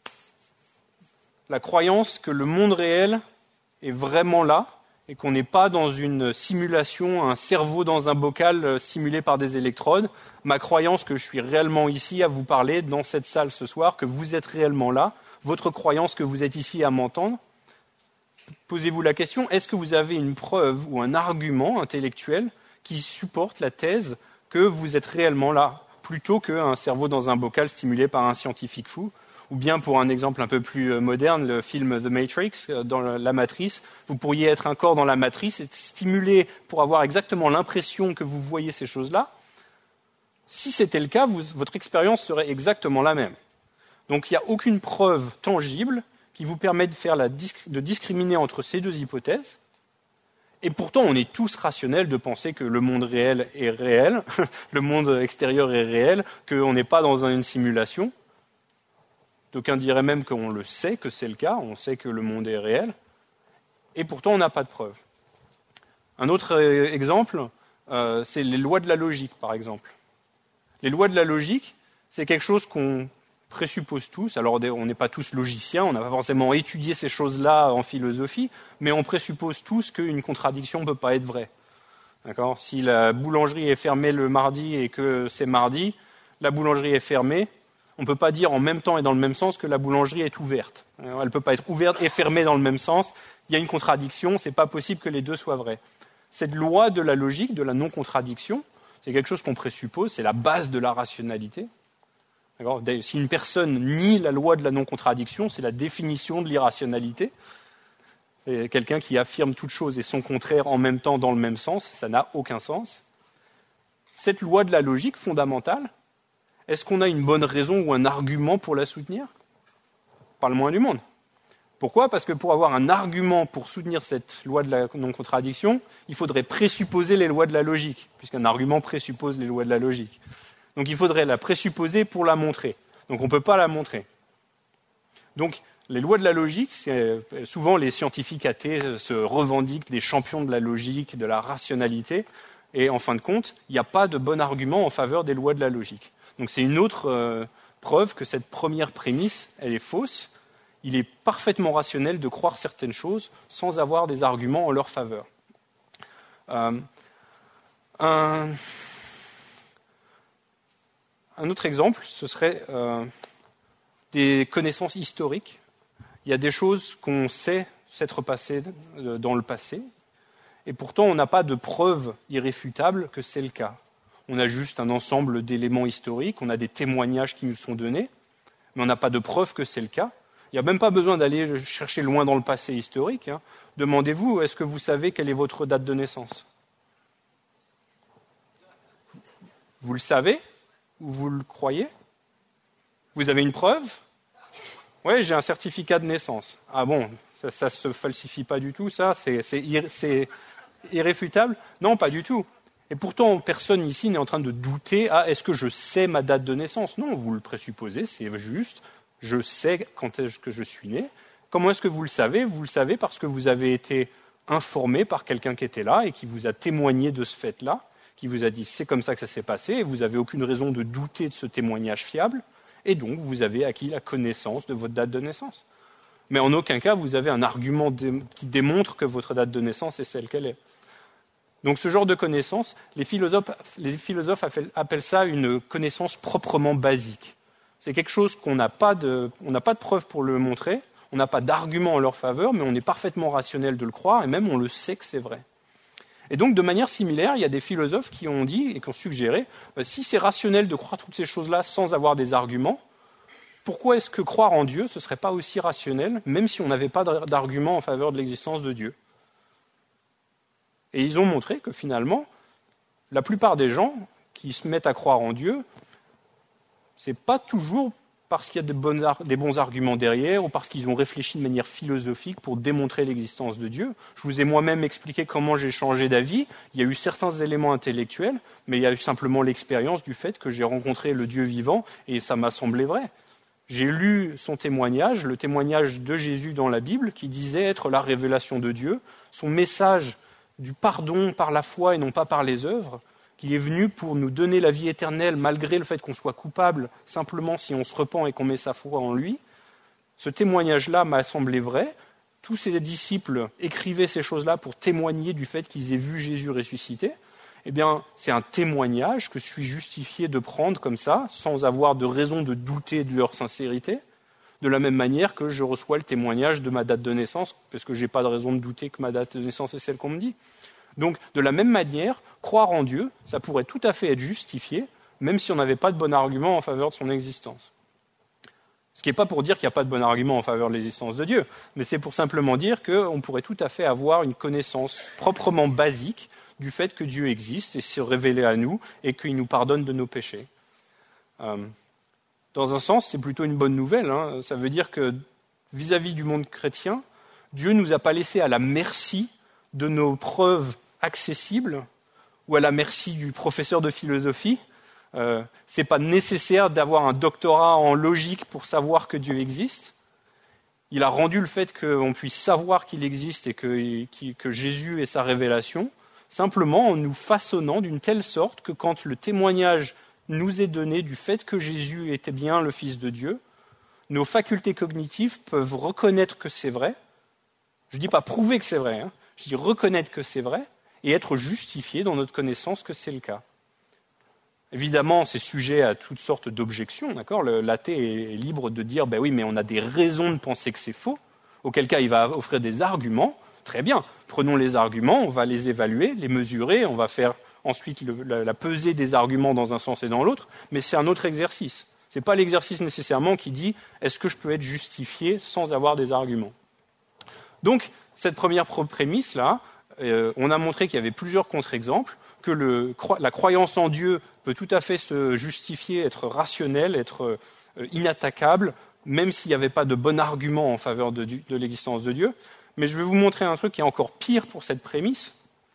La croyance que le monde réel est vraiment là, et qu'on n'est pas dans une simulation, un cerveau dans un bocal stimulé par des électrodes. Ma croyance que je suis réellement ici à vous parler dans cette salle ce soir, que vous êtes réellement là, votre croyance que vous êtes ici à m'entendre. Posez-vous la question, est-ce que vous avez une preuve ou un argument intellectuel qui supporte la thèse que vous êtes réellement là, plutôt qu'un cerveau dans un bocal stimulé par un scientifique fou? Ou bien, pour un exemple un peu plus moderne, le film The Matrix, dans la Matrice, vous pourriez être un corps dans la Matrice et stimulé pour avoir exactement l'impression que vous voyez ces choses-là. Si c'était le cas, vous, votre expérience serait exactement la même. Donc il n'y a aucune preuve tangible qui vous permet de, faire la, de discriminer entre ces deux hypothèses. Et pourtant, on est tous rationnels de penser que le monde réel est réel, le monde extérieur est réel, qu'on n'est pas dans une simulation. D'aucuns diraient même qu'on le sait, que c'est le cas, on sait que le monde est réel, et pourtant on n'a pas de preuves. Un autre exemple, euh, c'est les lois de la logique, par exemple. Les lois de la logique, c'est quelque chose qu'on présuppose tous. Alors on n'est pas tous logiciens, on n'a pas forcément étudié ces choses-là en philosophie, mais on présuppose tous qu'une contradiction ne peut pas être vraie. D'accord ? Si la boulangerie est fermée le mardi et que c'est mardi, la boulangerie est fermée, on ne peut pas dire en même temps et dans le même sens que la boulangerie est ouverte. Elle ne peut pas être ouverte et fermée dans le même sens. Il y a une contradiction, ce n'est pas possible que les deux soient vrais. Cette loi de la logique, de la non-contradiction, c'est quelque chose qu'on présuppose, c'est la base de la rationalité. D'accord ? Si une personne nie la loi de la non-contradiction, c'est la définition de l'irrationalité. C'est quelqu'un qui affirme toute chose et son contraire en même temps dans le même sens, ça n'a aucun sens. Cette loi de la logique fondamentale, est-ce qu'on a une bonne raison ou un argument pour la soutenir ? Pas le moins du monde. Pourquoi ? Parce que pour avoir un argument pour soutenir cette loi de la non-contradiction, il faudrait présupposer les lois de la logique, puisqu'un argument présuppose les lois de la logique. Donc il faudrait la présupposer pour la montrer. Donc on ne peut pas la montrer. Donc les lois de la logique, c'est, souvent les scientifiques athées se revendiquent des champions de la logique, de la rationalité, et en fin de compte, il n'y a pas de bon argument en faveur des lois de la logique. Donc c'est une autre euh, preuve que cette première prémisse, elle est fausse. Il est parfaitement rationnel de croire certaines choses sans avoir des arguments en leur faveur. Euh, un, un autre exemple, ce serait euh, des connaissances historiques. Il y a des choses qu'on sait s'être passées dans le passé, et pourtant on n'a pas de preuve irréfutable que c'est le cas. On a juste un ensemble d'éléments historiques, on a des témoignages qui nous sont donnés, mais on n'a pas de preuve que c'est le cas. Il n'y a même pas besoin d'aller chercher loin dans le passé historique. Hein. Demandez-vous, est-ce que vous savez quelle est votre date de naissance ? Vous le savez ? Ou vous le croyez ? Vous avez une preuve ? Oui, j'ai un certificat de naissance. Ah bon, Ça ne se falsifie pas du tout, ça, c'est, c'est, ir, c'est irréfutable. Non, pas du tout. Et pourtant, personne ici n'est en train de douter, ah, est-ce que je sais ma date de naissance? Non, vous le présupposez, c'est juste, je sais quand est-ce que je suis né. Comment est-ce que vous le savez? Vous le savez parce que vous avez été informé par quelqu'un qui était là et qui vous a témoigné de ce fait-là, qui vous a dit c'est comme ça que ça s'est passé, et vous n'avez aucune raison de douter de ce témoignage fiable, et donc vous avez acquis la connaissance de votre date de naissance. Mais en aucun cas, vous avez un argument dé- qui démontre que votre date de naissance est celle qu'elle est. Donc ce genre de connaissance, les philosophes, les philosophes appellent ça une connaissance proprement basique. C'est quelque chose qu'on n'a pas de, on n'a pas de preuves pour le montrer, on n'a pas d'argument en leur faveur, mais on est parfaitement rationnel de le croire, et même on le sait que c'est vrai. Et donc de manière similaire, il y a des philosophes qui ont dit et qui ont suggéré, bah, si c'est rationnel de croire toutes ces choses-là sans avoir des arguments, pourquoi est-ce que croire en Dieu, ce ne serait pas aussi rationnel, même si on n'avait pas d'argument en faveur de l'existence de Dieu? Et ils ont montré que finalement, la plupart des gens qui se mettent à croire en Dieu, ce n'est pas toujours parce qu'il y a des, bonnes, des bons arguments derrière ou parce qu'ils ont réfléchi de manière philosophique pour démontrer l'existence de Dieu. Je vous ai moi-même expliqué comment j'ai changé d'avis. Il y a eu certains éléments intellectuels, mais il y a eu simplement l'expérience du fait que j'ai rencontré le Dieu vivant et ça m'a semblé vrai. J'ai lu son témoignage, le témoignage de Jésus dans la Bible, qui disait être la révélation de Dieu, son message du pardon par la foi et non pas par les œuvres, qui est venu pour nous donner la vie éternelle malgré le fait qu'on soit coupable, simplement si on se repent et qu'on met sa foi en lui. Ce témoignage-là m'a semblé vrai. Tous ses disciples écrivaient ces choses-là pour témoigner du fait qu'ils aient vu Jésus ressuscité. Eh bien, c'est un témoignage que je suis justifié de prendre comme ça, sans avoir de raison de douter de leur sincérité, de la même manière que je reçois le témoignage de ma date de naissance, parce que je n'ai pas de raison de douter que ma date de naissance est celle qu'on me dit. Donc, de la même manière, croire en Dieu, ça pourrait tout à fait être justifié, même si on n'avait pas de bon argument en faveur de son existence. Ce qui n'est pas pour dire qu'il n'y a pas de bon argument en faveur de l'existence de Dieu, mais c'est pour simplement dire qu'on pourrait tout à fait avoir une connaissance proprement basique du fait que Dieu existe et s'est révélé à nous et qu'il nous pardonne de nos péchés. Euh, dans un sens, c'est plutôt une bonne nouvelle. Hein. Ça veut dire que vis-à-vis du monde chrétien, Dieu ne nous a pas laissés à la merci de nos preuves accessibles ou à la merci du professeur de philosophie. Euh, ce n'est pas nécessaire d'avoir un doctorat en logique pour savoir que Dieu existe. Il a rendu le fait qu'on puisse savoir qu'il existe et que, que Jésus est sa révélation, simplement en nous façonnant d'une telle sorte que quand le témoignage nous est donné du fait que Jésus était bien le Fils de Dieu, nos facultés cognitives peuvent reconnaître que c'est vrai. Je ne dis pas prouver que c'est vrai, hein. Je dis reconnaître que c'est vrai et être justifié dans notre connaissance que c'est le cas. Évidemment, c'est sujet à toutes sortes d'objections, d'accord ? L'athée est libre de dire, ben oui, mais on a des raisons de penser que c'est faux, auquel cas il va offrir des arguments. Très bien, prenons les arguments, on va les évaluer, les mesurer, on va faire ensuite le, la, la pesée des arguments dans un sens et dans l'autre, mais c'est un autre exercice. Ce n'est pas l'exercice nécessairement qui dit, est-ce que je peux être justifié sans avoir des arguments ? Donc, cette première prémisse-là, euh, on a montré qu'il y avait plusieurs contre-exemples, que le, la croyance en Dieu peut tout à fait se justifier, être rationnelle, être euh, inattaquable, même s'il n'y avait pas de bon argument en faveur de, de l'existence de Dieu. Mais je vais vous montrer un truc qui est encore pire pour cette prémisse.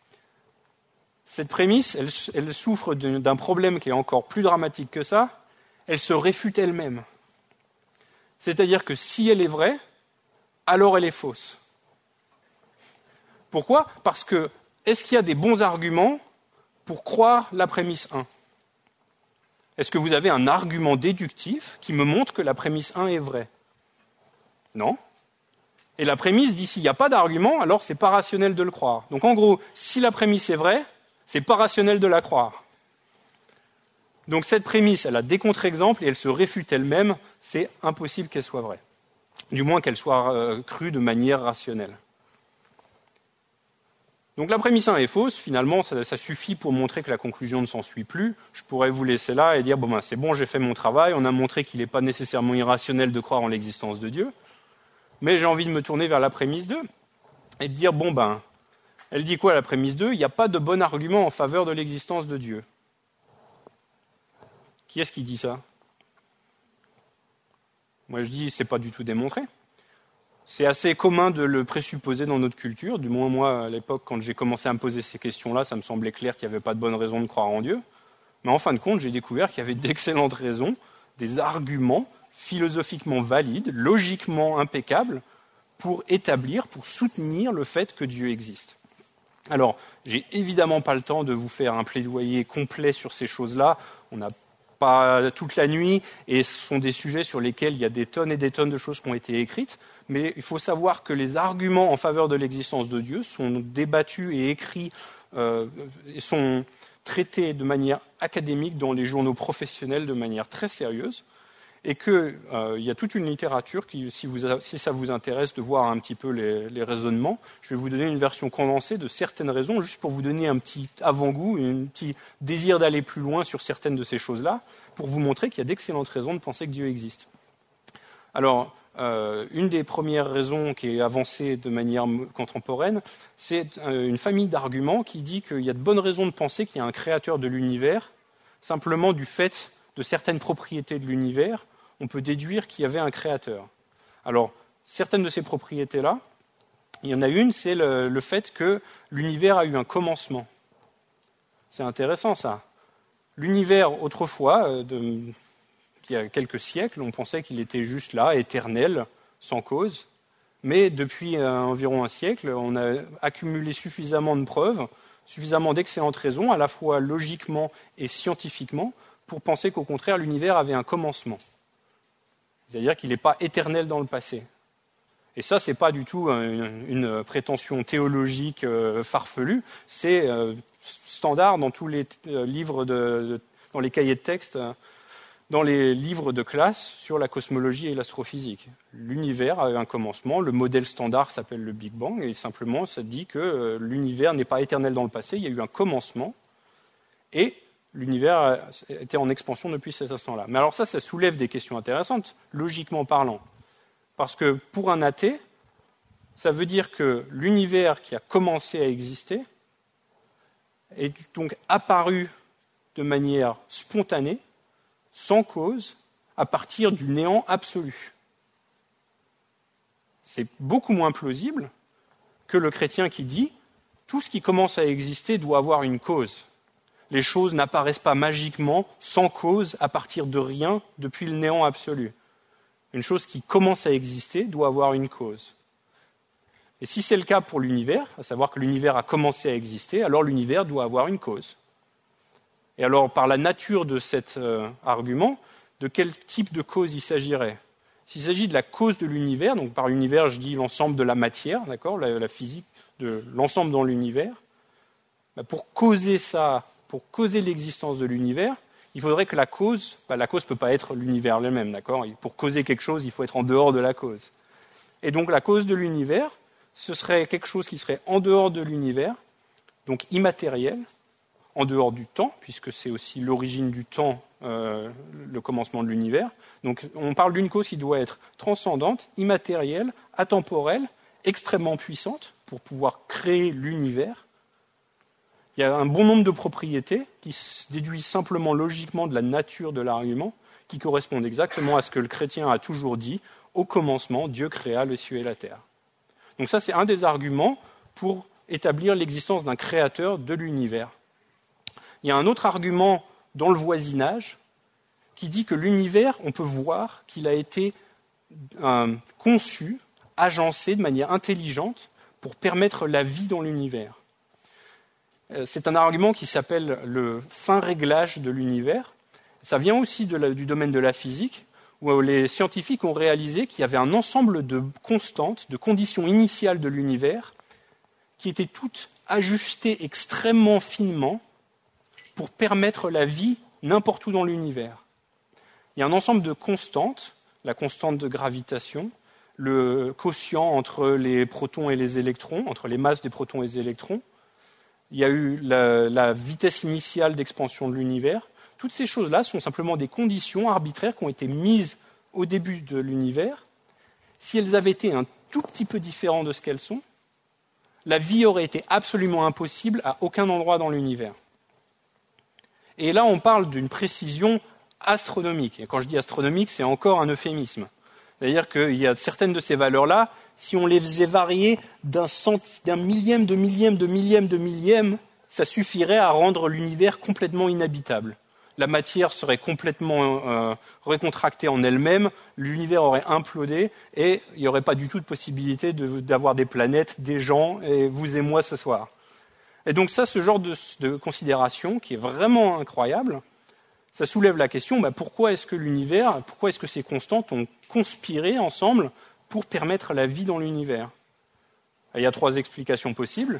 Cette prémisse, elle, elle souffre d'un problème qui est encore plus dramatique que ça. Elle se réfute elle-même. C'est-à-dire que si elle est vraie, alors elle est fausse. Pourquoi ? Parce que, est-ce qu'il y a des bons arguments pour croire la prémisse un ? Est-ce que vous avez un argument déductif qui me montre que la prémisse un est vraie ? Non. Et la prémisse dit s'il n'y a pas d'argument, alors c'est pas rationnel de le croire. Donc en gros, si la prémisse est vraie, c'est pas rationnel de la croire. Donc cette prémisse, elle a des contre-exemples et elle se réfute elle-même, c'est impossible qu'elle soit vraie. Du moins qu'elle soit euh, crue de manière rationnelle. Donc la prémisse un est fausse, finalement ça, ça suffit pour montrer que la conclusion ne s'ensuit plus. Je pourrais vous laisser là et dire bon ben c'est bon, j'ai fait mon travail, on a montré qu'il n'est pas nécessairement irrationnel de croire en l'existence de Dieu, mais j'ai envie de me tourner vers la prémisse deux et de dire bon ben, elle dit quoi la prémisse deux ? Il n'y a pas de bon argument en faveur de l'existence de Dieu. Qui est-ce qui dit ça ? Moi je dis c'est pas du tout démontré. C'est assez commun de le présupposer dans notre culture. Du moins, moi, à l'époque, quand j'ai commencé à me poser ces questions-là, ça me semblait clair qu'il n'y avait pas de bonne raison de croire en Dieu. Mais en fin de compte, j'ai découvert qu'il y avait d'excellentes raisons, des arguments philosophiquement valides, logiquement impeccables, pour établir, pour soutenir le fait que Dieu existe. Alors, j'ai évidemment pas le temps de vous faire un plaidoyer complet sur ces choses-là. On n'a pas toute la nuit, et ce sont des sujets sur lesquels il y a des tonnes et des tonnes de choses qui ont été écrites. Mais il faut savoir que les arguments en faveur de l'existence de Dieu sont débattus et écrits, euh, sont traités de manière académique dans les journaux professionnels de manière très sérieuse, et qu'il euh, y a toute une littérature qui, si, vous, si ça vous intéresse de voir un petit peu les, les raisonnements, je vais vous donner une version condensée de certaines raisons, juste pour vous donner un petit avant-goût, un petit désir d'aller plus loin sur certaines de ces choses-là, pour vous montrer qu'il y a d'excellentes raisons de penser que Dieu existe. Alors, Euh, une des premières raisons qui est avancée de manière contemporaine, c'est euh, une famille d'arguments qui dit qu'il y a de bonnes raisons de penser qu'il y a un créateur de l'univers. Simplement du fait de certaines propriétés de l'univers, on peut déduire qu'il y avait un créateur. Alors, certaines de ces propriétés-là, il y en a une, c'est le, le fait que l'univers a eu un commencement. C'est intéressant ça. L'univers, autrefois, euh, de, il y a quelques siècles, on pensait qu'il était juste là, éternel, sans cause. Mais depuis euh, environ un siècle, on a accumulé suffisamment de preuves, suffisamment d'excellentes raisons, à la fois logiquement et scientifiquement, pour penser qu'au contraire, l'univers avait un commencement. C'est-à-dire qu'il n'est pas éternel dans le passé. Et ça, ce n'est pas du tout une, une prétention théologique euh, farfelue, c'est euh, standard dans tous les euh, livres, de, de, dans les cahiers de texte, euh, dans les livres de classe sur la cosmologie et l'astrophysique. L'univers a un commencement, le modèle standard s'appelle le Big Bang, et simplement ça dit que euh, l'univers n'est pas éternel dans le passé, il y a eu un commencement, et l'univers était en expansion depuis cet instant-là. Mais alors ça, ça soulève des questions intéressantes, logiquement parlant. Parce que pour un athée, ça veut dire que l'univers qui a commencé à exister est donc apparu de manière spontanée, sans cause, à partir du néant absolu. C'est beaucoup moins plausible que le chrétien qui dit « tout ce qui commence à exister doit avoir une cause ». Les choses n'apparaissent pas magiquement, sans cause, à partir de rien, depuis le néant absolu. Une chose qui commence à exister doit avoir une cause. Et si c'est le cas pour l'univers, à savoir que l'univers a commencé à exister, alors l'univers doit avoir une cause. Et alors, par la nature de cet euh, argument, de quel type de cause il s'agirait ? S'il s'agit de la cause de l'univers, donc par l'univers, je dis l'ensemble de la matière, d'accord, la, la physique de l'ensemble dans l'univers, bah pour causer ça, pour causer l'existence de l'univers, il faudrait que la cause, bah la cause ne peut pas être l'univers lui-même, d'accord ? Pour causer quelque chose, il faut être en dehors de la cause. Et donc la cause de l'univers, ce serait quelque chose qui serait en dehors de l'univers, donc immatériel, en dehors du temps, puisque c'est aussi l'origine du temps, euh, le commencement de l'univers. Donc on parle d'une cause qui doit être transcendante, immatérielle, atemporelle, extrêmement puissante pour pouvoir créer l'univers. Il y a un bon nombre de propriétés qui se déduisent simplement logiquement de la nature de l'argument, qui correspondent exactement à ce que le chrétien a toujours dit, au commencement, Dieu créa le ciel et la terre. Donc ça, c'est un des arguments pour établir l'existence d'un créateur de l'univers. Il y a un autre argument dans le voisinage qui dit que l'univers, on peut voir qu'il a été euh, conçu, agencé de manière intelligente pour permettre la vie dans l'univers. Euh, c'est un argument qui s'appelle le fin réglage de l'univers. Ça vient aussi de la, du domaine de la physique, où les scientifiques ont réalisé qu'il y avait un ensemble de constantes, de conditions initiales de l'univers, qui étaient toutes ajustées extrêmement finement pour permettre la vie n'importe où dans l'univers. Il y a un ensemble de constantes, la constante de gravitation, le quotient entre les protons et les électrons, entre les masses des protons et des électrons. Il y a eu la, la vitesse initiale d'expansion de l'univers. Toutes ces choses-là sont simplement des conditions arbitraires qui ont été mises au début de l'univers. Si elles avaient été un tout petit peu différentes de ce qu'elles sont, la vie aurait été absolument impossible à aucun endroit dans l'univers. Et là, on parle d'une précision astronomique. Et quand je dis astronomique, c'est encore un euphémisme. C'est-à-dire qu'il y a certaines de ces valeurs-là si on les faisait varier d'un, centi- d'un millième, de millième, de millième, de millième, ça suffirait à rendre l'univers complètement inhabitable. La matière serait complètement euh, recontractée en elle-même, l'univers aurait implodé et il n'y aurait pas du tout de possibilité de, d'avoir des planètes, des gens, et vous et moi ce soir. Et donc ça, ce genre de, de considération qui est vraiment incroyable, ça soulève la question, bah, pourquoi est-ce que l'univers, pourquoi est-ce que ces constantes ont conspiré ensemble pour permettre la vie dans l'univers ? Il y a trois explications possibles.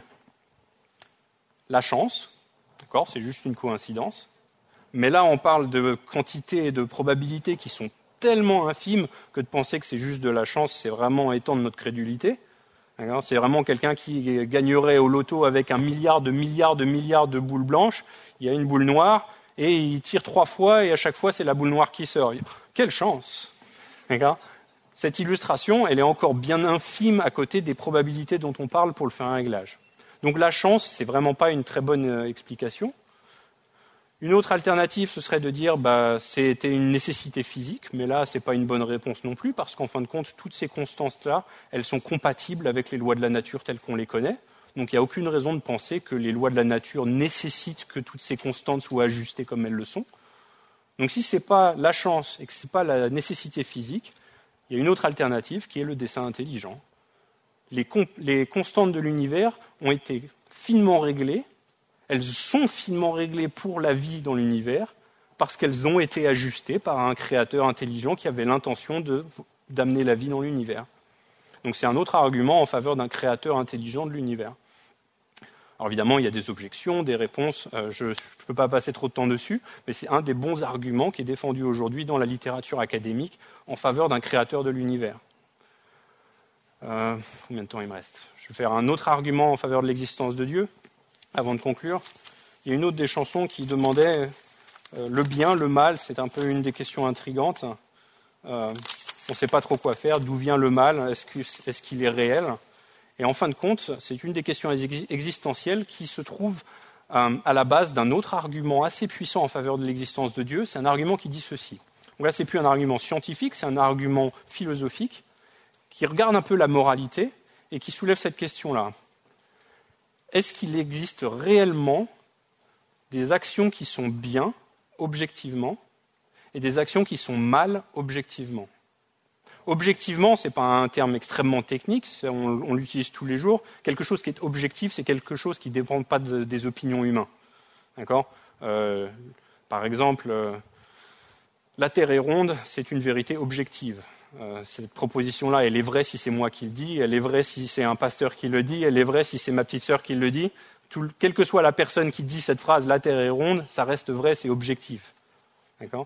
La chance, d'accord, c'est juste une coïncidence. Mais là, on parle de quantités et de probabilités qui sont tellement infimes que de penser que c'est juste de la chance, c'est vraiment étendre notre crédulité. C'est vraiment quelqu'un qui gagnerait au loto avec un milliard de milliards de milliards de boules blanches. Il y a une boule noire et il tire trois fois et à chaque fois, c'est la boule noire qui sort. Quelle chance! Cette illustration, elle est encore bien infime à côté des probabilités dont on parle pour le faire un réglage. Donc la chance, c'est vraiment pas une très bonne explication. Une autre alternative, ce serait de dire bah c'était une nécessité physique, mais là, c'est pas une bonne réponse non plus, parce qu'en fin de compte, toutes ces constantes-là, elles sont compatibles avec les lois de la nature telles qu'on les connaît. Donc il n'y a aucune raison de penser que les lois de la nature nécessitent que toutes ces constantes soient ajustées comme elles le sont. Donc si ce n'est pas la chance et que ce n'est pas la nécessité physique, il y a une autre alternative qui est le dessin intelligent. Les, con- les constantes de l'univers ont été finement réglées. Elles sont finement réglées pour la vie dans l'univers parce qu'elles ont été ajustées par un créateur intelligent qui avait l'intention de, d'amener la vie dans l'univers. Donc c'est un autre argument en faveur d'un créateur intelligent de l'univers. Alors évidemment, il y a des objections, des réponses, euh, je ne peux pas passer trop de temps dessus, mais c'est un des bons arguments qui est défendu aujourd'hui dans la littérature académique en faveur d'un créateur de l'univers. Euh, combien de temps il me reste ? Je vais faire un autre argument en faveur de l'existence de Dieu. Avant de conclure, il y a une autre des chansons qui demandait euh, le bien, le mal, c'est un peu une des questions intrigantes. Euh, on ne sait pas trop quoi faire, d'où vient le mal, est-ce, que, est-ce qu'il est réel ? Et en fin de compte, c'est une des questions existentielles qui se trouve euh, à la base d'un autre argument assez puissant en faveur de l'existence de Dieu. C'est un argument qui dit ceci. Donc là, ce n'est plus un argument scientifique, c'est un argument philosophique qui regarde un peu la moralité et qui soulève cette question-là. Est-ce qu'il existe réellement des actions qui sont bien, objectivement, et des actions qui sont mal, objectivement ? Objectivement, ce n'est pas un terme extrêmement technique, on, on l'utilise tous les jours. Quelque chose qui est objectif, c'est quelque chose qui ne dépend pas de, des opinions humaines. D'accord ? euh, Par exemple, euh, la Terre est ronde, c'est une vérité objective. Euh, cette proposition-là, elle est vraie si c'est moi qui le dis, elle est vraie si c'est un pasteur qui le dit, elle est vraie si c'est ma petite sœur qui le dit. Tout, quelle que soit la personne qui dit cette phrase, la Terre est ronde, ça reste vrai, c'est objectif. D'accord ?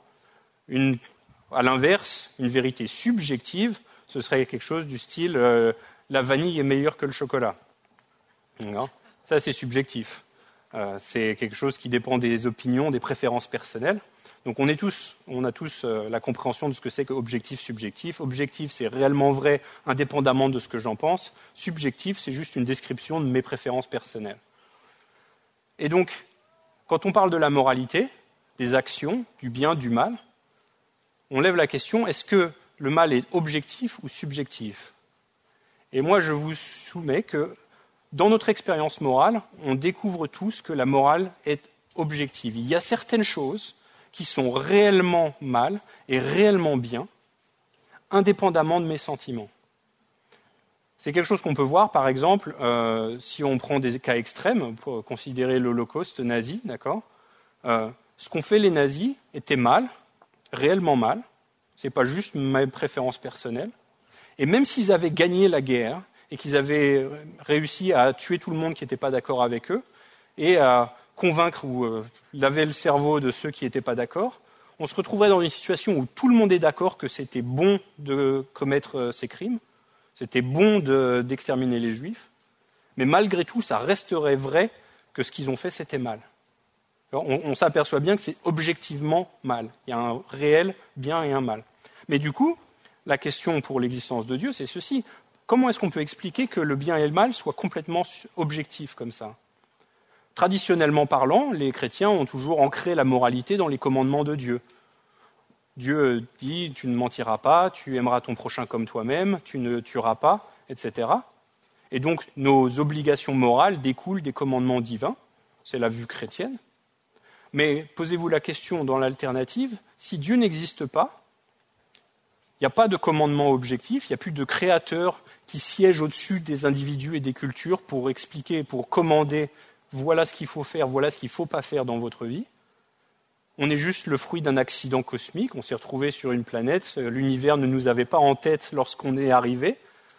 Une, à l'inverse, une vérité subjective, ce serait quelque chose du style euh, la vanille est meilleure que le chocolat. D'accord ? Ça, c'est subjectif. Euh, c'est quelque chose qui dépend des opinions, des préférences personnelles. Donc on, est tous, on a tous euh, la compréhension de ce que c'est que objectif, subjectif. Objectif, c'est réellement vrai, indépendamment de ce que j'en pense. Subjectif, c'est juste une description de mes préférences personnelles. Et donc, quand on parle de la moralité, des actions, du bien, du mal, on lève la question, est-ce que le mal est objectif ou subjectif ? Et moi, je vous soumets que dans notre expérience morale, on découvre tous que la morale est objective. Il y a certaines choses qui sont réellement mal et réellement bien, indépendamment de mes sentiments. C'est quelque chose qu'on peut voir, par exemple, euh, si on prend des cas extrêmes, pour considérer l'Holocauste nazi, d'accord ? euh, ce qu'ont fait les nazis était mal, réellement mal, ce n'est pas juste ma préférence personnelle, et même s'ils avaient gagné la guerre, et qu'ils avaient réussi à tuer tout le monde qui n'était pas d'accord avec eux, et à convaincre ou euh, laver le cerveau de ceux qui n'étaient pas d'accord, on se retrouverait dans une situation où tout le monde est d'accord que c'était bon de commettre euh, ces crimes, c'était bon de, d'exterminer les Juifs, mais malgré tout, ça resterait vrai que ce qu'ils ont fait, c'était mal. Alors, on, on s'aperçoit bien que c'est objectivement mal. Il y a un réel bien et un mal. Mais du coup, la question pour l'existence de Dieu, c'est ceci. Comment est-ce qu'on peut expliquer que le bien et le mal soient complètement objectifs comme ça ? Traditionnellement parlant, les chrétiens ont toujours ancré la moralité dans les commandements de Dieu. Dieu dit « tu ne mentiras pas, tu aimeras ton prochain comme toi-même, tu ne tueras pas ». et cetera. Et donc, nos obligations morales découlent des commandements divins. C'est la vue chrétienne. Mais posez-vous la question dans l'alternative, si Dieu n'existe pas, il n'y a pas de commandement objectif, il n'y a plus de créateur qui siège au-dessus des individus et des cultures pour expliquer, pour commander, voilà ce qu'il faut faire, voilà ce qu'il ne faut pas faire dans votre vie. On est juste le fruit d'un accident cosmique, on s'est retrouvé sur une planète, l'univers ne nous avait pas en tête lorsqu'on est arrivé,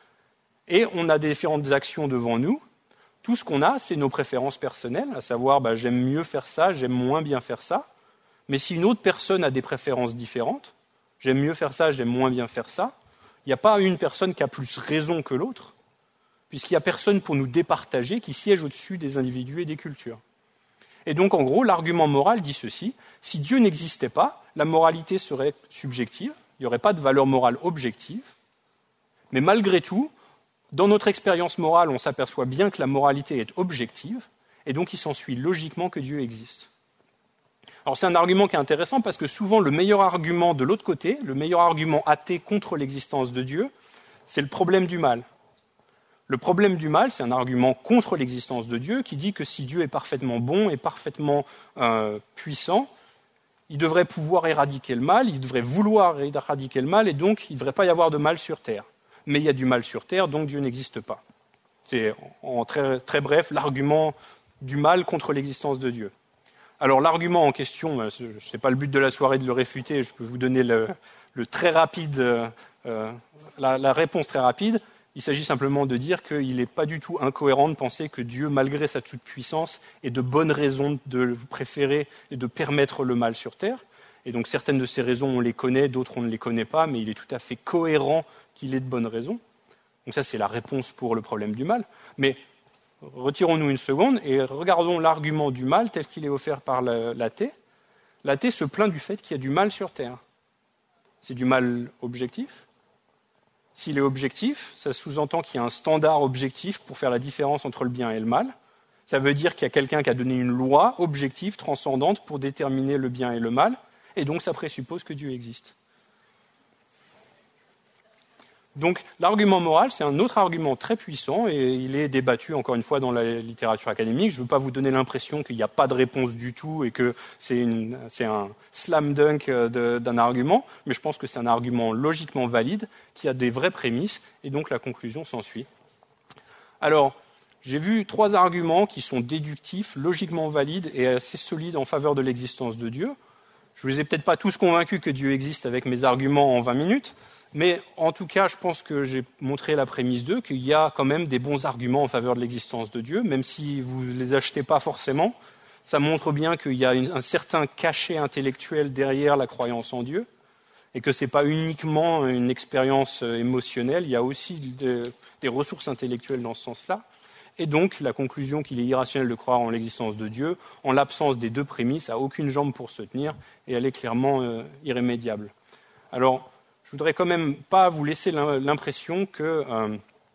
et on a différentes actions devant nous. Tout ce qu'on a, c'est nos préférences personnelles, à savoir bah, j'aime mieux faire ça, j'aime moins bien faire ça. Mais si une autre personne a des préférences différentes, j'aime mieux faire ça, j'aime moins bien faire ça, il n'y a pas une personne qui a plus raison que l'autre, puisqu'il n'y a personne pour nous départager qui siège au-dessus des individus et des cultures. Et donc, en gros, l'argument moral dit ceci, si Dieu n'existait pas, la moralité serait subjective, il n'y aurait pas de valeur morale objective, mais malgré tout, dans notre expérience morale, on s'aperçoit bien que la moralité est objective, et donc il s'ensuit logiquement que Dieu existe. Alors c'est un argument qui est intéressant parce que souvent le meilleur argument de l'autre côté, le meilleur argument athée contre l'existence de Dieu, c'est le problème du mal. Le problème du mal, c'est un argument contre l'existence de Dieu qui dit que si Dieu est parfaitement bon et parfaitement euh, puissant, il devrait pouvoir éradiquer le mal, il devrait vouloir éradiquer le mal, et donc il ne devrait pas y avoir de mal sur Terre. Mais il y a du mal sur Terre, donc Dieu n'existe pas. C'est en très, très bref l'argument du mal contre l'existence de Dieu. Alors l'argument en question, ce n'est pas le but de la soirée de le réfuter, je peux vous donner le, le très rapide, euh, la, la réponse très rapide. Il s'agit simplement de dire qu'il n'est pas du tout incohérent de penser que Dieu, malgré sa toute-puissance, ait de bonnes raisons de préférer et de permettre le mal sur Terre. Et donc certaines de ces raisons, on les connaît, d'autres on ne les connaît pas, mais il est tout à fait cohérent qu'il ait de bonnes raisons. Donc ça, c'est la réponse pour le problème du mal. Mais retirons-nous une seconde et regardons l'argument du mal tel qu'il est offert par l'athée. L'athée se plaint du fait qu'il y a du mal sur Terre. C'est du mal objectif. S'il est objectif, ça sous-entend qu'il y a un standard objectif pour faire la différence entre le bien et le mal. Ça veut dire qu'il y a quelqu'un qui a donné une loi objective, transcendante, pour déterminer le bien et le mal, et donc ça présuppose que Dieu existe. Donc l'argument moral, c'est un autre argument très puissant et il est débattu encore une fois dans la littérature académique. Je ne veux pas vous donner l'impression qu'il n'y a pas de réponse du tout et que c'est, une, c'est un slam dunk de, d'un argument, mais je pense que c'est un argument logiquement valide qui a des vraies prémices et donc la conclusion s'ensuit. Alors, j'ai vu trois arguments qui sont déductifs, logiquement valides et assez solides en faveur de l'existence de Dieu. Je ne vous ai peut-être pas tous convaincus que Dieu existe avec mes arguments en vingt minutes, mais en tout cas, je pense que j'ai montré la prémisse d'eux, qu'il y a quand même des bons arguments en faveur de l'existence de Dieu, même si vous ne les achetez pas forcément. Ça montre bien qu'il y a une, un certain cachet intellectuel derrière la croyance en Dieu, et que ce n'est pas uniquement une expérience émotionnelle, il y a aussi de, des ressources intellectuelles dans ce sens-là. Et donc, la conclusion qu'il est irrationnel de croire en l'existence de Dieu, en l'absence des deux prémices, n'a aucune jambe pour se tenir, et elle est clairement euh, irrémédiable. Alors, je ne voudrais quand même pas vous laisser l'impression que euh,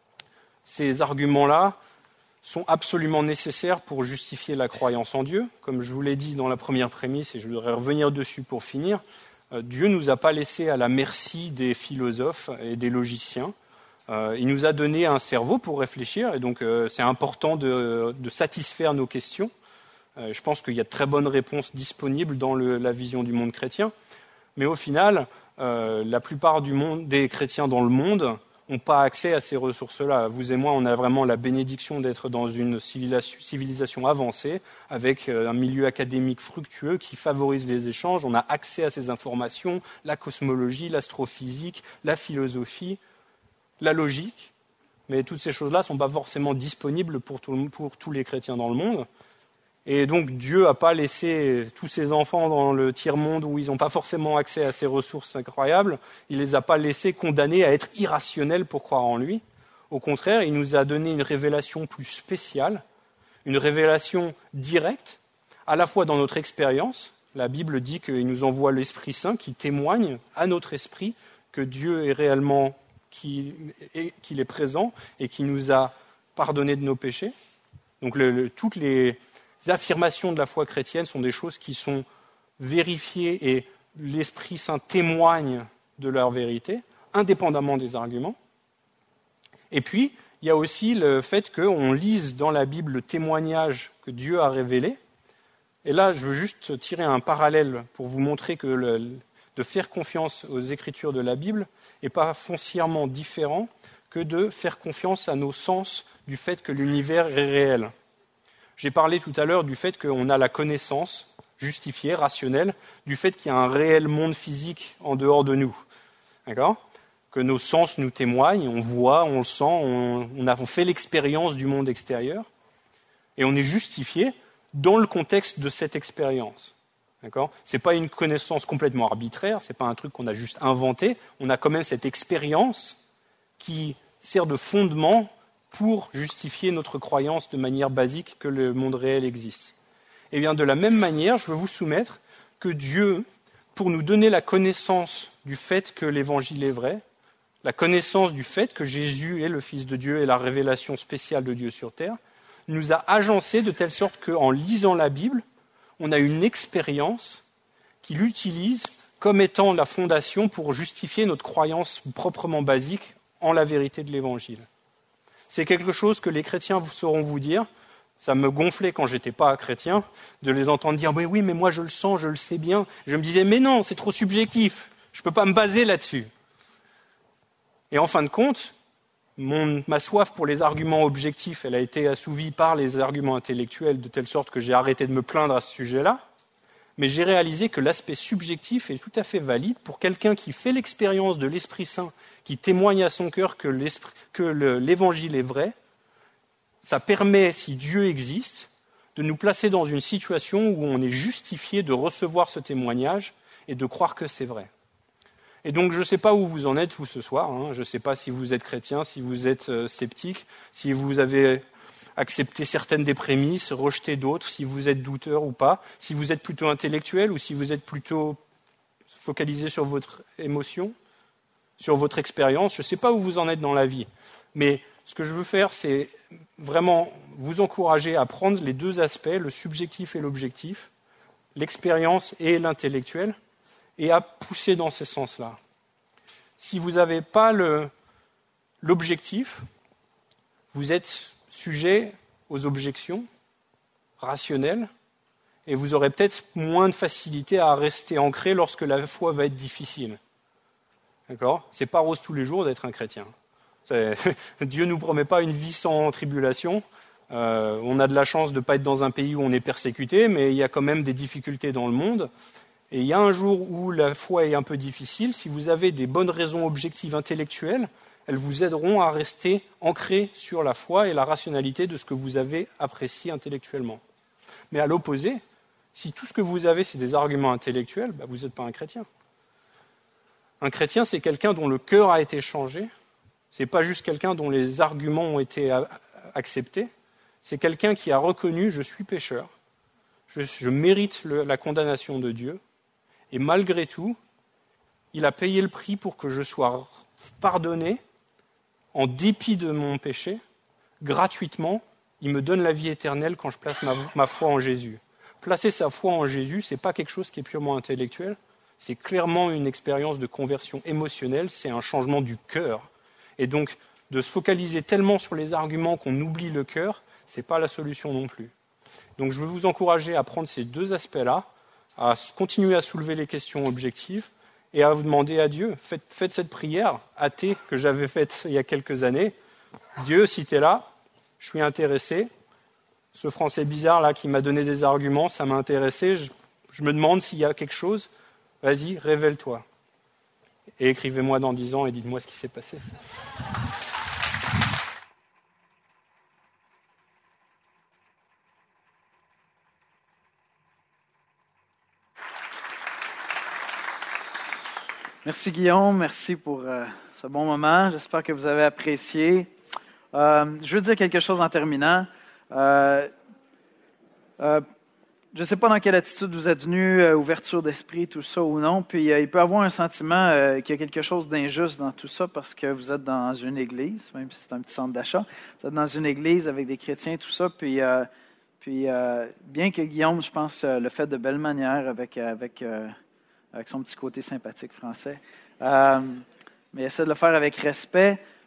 ces arguments-là sont absolument nécessaires pour justifier la croyance en Dieu. Comme je vous l'ai dit dans la première prémisse, et je voudrais revenir dessus pour finir, euh, Dieu ne nous a pas laissés à la merci des philosophes et des logiciens. Euh, il nous a donné un cerveau pour réfléchir, et donc euh, c'est important de, de satisfaire nos questions. Euh, je pense qu'il y a de très bonnes réponses disponibles dans le, la vision du monde chrétien. Mais au final, Euh, la plupart du monde, des chrétiens dans le monde n'ont pas accès à ces ressources-là. Vous et moi, on a vraiment la bénédiction d'être dans une civilisation avancée, avec un milieu académique fructueux qui favorise les échanges. On a accès à ces informations, la cosmologie, l'astrophysique, la philosophie, la logique. Mais toutes ces choses-là ne sont pas forcément disponibles pour, tout, pour tous les chrétiens dans le monde. Et donc Dieu n'a pas laissé tous ses enfants dans le tiers-monde où ils n'ont pas forcément accès à ces ressources incroyables, il ne les a pas laissés condamnés à être irrationnels pour croire en lui. Au contraire, il nous a donné une révélation plus spéciale, une révélation directe, à la fois dans notre expérience. La Bible dit qu'il nous envoie l'Esprit Saint qui témoigne à notre esprit que Dieu est réellement, qu'il est présent et qui nous a pardonné de nos péchés. Donc le, le, toutes les Les affirmations de la foi chrétienne sont des choses qui sont vérifiées et l'Esprit Saint témoigne de leur vérité, indépendamment des arguments. Et puis, il y a aussi le fait qu'on lise dans la Bible le témoignage que Dieu a révélé. Et là, je veux juste tirer un parallèle pour vous montrer que le, de faire confiance aux Écritures de la Bible n'est pas foncièrement différent que de faire confiance à nos sens du fait que l'univers est réel. J'ai parlé tout à l'heure du fait qu'on a la connaissance justifiée, rationnelle, du fait qu'il y a un réel monde physique en dehors de nous. D'accord ? Que nos sens nous témoignent, on voit, on le sent, on, on, a, on fait l'expérience du monde extérieur, et on est justifié dans le contexte de cette expérience. D'accord ? Ce n'est pas une connaissance complètement arbitraire, ce n'est pas un truc qu'on a juste inventé, on a quand même cette expérience qui sert de fondement pour justifier notre croyance de manière basique que le monde réel existe. Et bien de la même manière, je veux vous soumettre que Dieu, pour nous donner la connaissance du fait que l'Évangile est vrai, la connaissance du fait que Jésus est le Fils de Dieu et la révélation spéciale de Dieu sur terre, nous a agencé de telle sorte qu'en lisant la Bible, on a une expérience qu'il utilise comme étant la fondation pour justifier notre croyance proprement basique en la vérité de l'Évangile. C'est quelque chose que les chrétiens sauront vous dire. Ça me gonflait quand j'étais pas chrétien de les entendre dire oui, oui, mais moi je le sens, je le sais bien. Je me disais mais non, c'est trop subjectif. Je peux pas me baser là-dessus. Et en fin de compte, mon, ma soif pour les arguments objectifs, elle a été assouvie par les arguments intellectuels de telle sorte que j'ai arrêté de me plaindre à ce sujet-là. Mais j'ai réalisé que l'aspect subjectif est tout à fait valide pour quelqu'un qui fait l'expérience de l'Esprit Saint, qui témoigne à son cœur que, que le, l'Évangile est vrai. Ça permet, si Dieu existe, de nous placer dans une situation où on est justifié de recevoir ce témoignage et de croire que c'est vrai. Et donc je ne sais pas où vous en êtes, vous, ce soir. Hein. Je ne sais pas si vous êtes chrétien, si vous êtes euh, sceptique, si vous avez accepté certaines des prémices, rejeté d'autres, si vous êtes douteur ou pas, si vous êtes plutôt intellectuel ou si vous êtes plutôt focalisé sur votre émotion, sur votre expérience. Je ne sais pas où vous en êtes dans la vie. Mais ce que je veux faire, c'est vraiment vous encourager à prendre les deux aspects, le subjectif et l'objectif, l'expérience et l'intellectuel, et à pousser dans ces sens-là. Si vous n'avez pas le, l'objectif, vous êtes sujet aux objections rationnelles et vous aurez peut-être moins de facilité à rester ancré lorsque la foi va être difficile. D'accord ? C'est pas rose tous les jours d'être un chrétien. C'est, Dieu ne nous promet pas une vie sans tribulation. Euh, on a de la chance de ne pas être dans un pays où on est persécuté, mais il y a quand même des difficultés dans le monde. Et il y a un jour où la foi est un peu difficile, si vous avez des bonnes raisons objectives intellectuelles, elles vous aideront à rester ancrés sur la foi et la rationalité de ce que vous avez apprécié intellectuellement. Mais à l'opposé, si tout ce que vous avez, c'est des arguments intellectuels, bah vous n'êtes pas un chrétien. Un chrétien, c'est quelqu'un dont le cœur a été changé. Ce n'est pas juste quelqu'un dont les arguments ont été acceptés. C'est quelqu'un qui a reconnu « je suis pécheur, je, je mérite le, la condamnation de Dieu ». Et malgré tout, il a payé le prix pour que je sois pardonné en dépit de mon péché. Gratuitement, il me donne la vie éternelle quand je place ma, ma foi en Jésus. Placer sa foi en Jésus, ce n'est pas quelque chose qui est purement intellectuel, c'est clairement une expérience de conversion émotionnelle, c'est un changement du cœur. Et donc, de se focaliser tellement sur les arguments qu'on oublie le cœur, ce n'est pas la solution non plus. Donc je veux vous encourager à prendre ces deux aspects-là, à continuer à soulever les questions objectives et à vous demander à Dieu, faites, faites cette prière athée que j'avais faite il y a quelques années. Dieu, si tu es là, je suis intéressé. Ce français bizarre là qui m'a donné des arguments, ça m'a intéressé. Je, je me demande s'il y a quelque chose. Vas-y, révèle-toi. Et écrivez-moi dans dix ans et dites-moi ce qui s'est passé. Merci Guillaume, merci pour euh, ce bon moment. J'espère que vous avez apprécié. Euh, je veux dire quelque chose en terminant. Euh, euh, je ne sais pas dans quelle attitude vous êtes venu, euh, ouverture d'esprit, tout ça ou non. Puis euh, il peut y avoir un sentiment euh, qu'il y a quelque chose d'injuste dans tout ça parce que vous êtes dans une église, même si c'est un petit centre d'achat. Vous êtes dans une église avec des chrétiens, tout ça. Puis, euh, puis euh, bien que Guillaume, je pense, euh, le fait de belle manière avec avec euh, avec son petit côté sympathique français. Euh, mais essaie de le faire avec respect.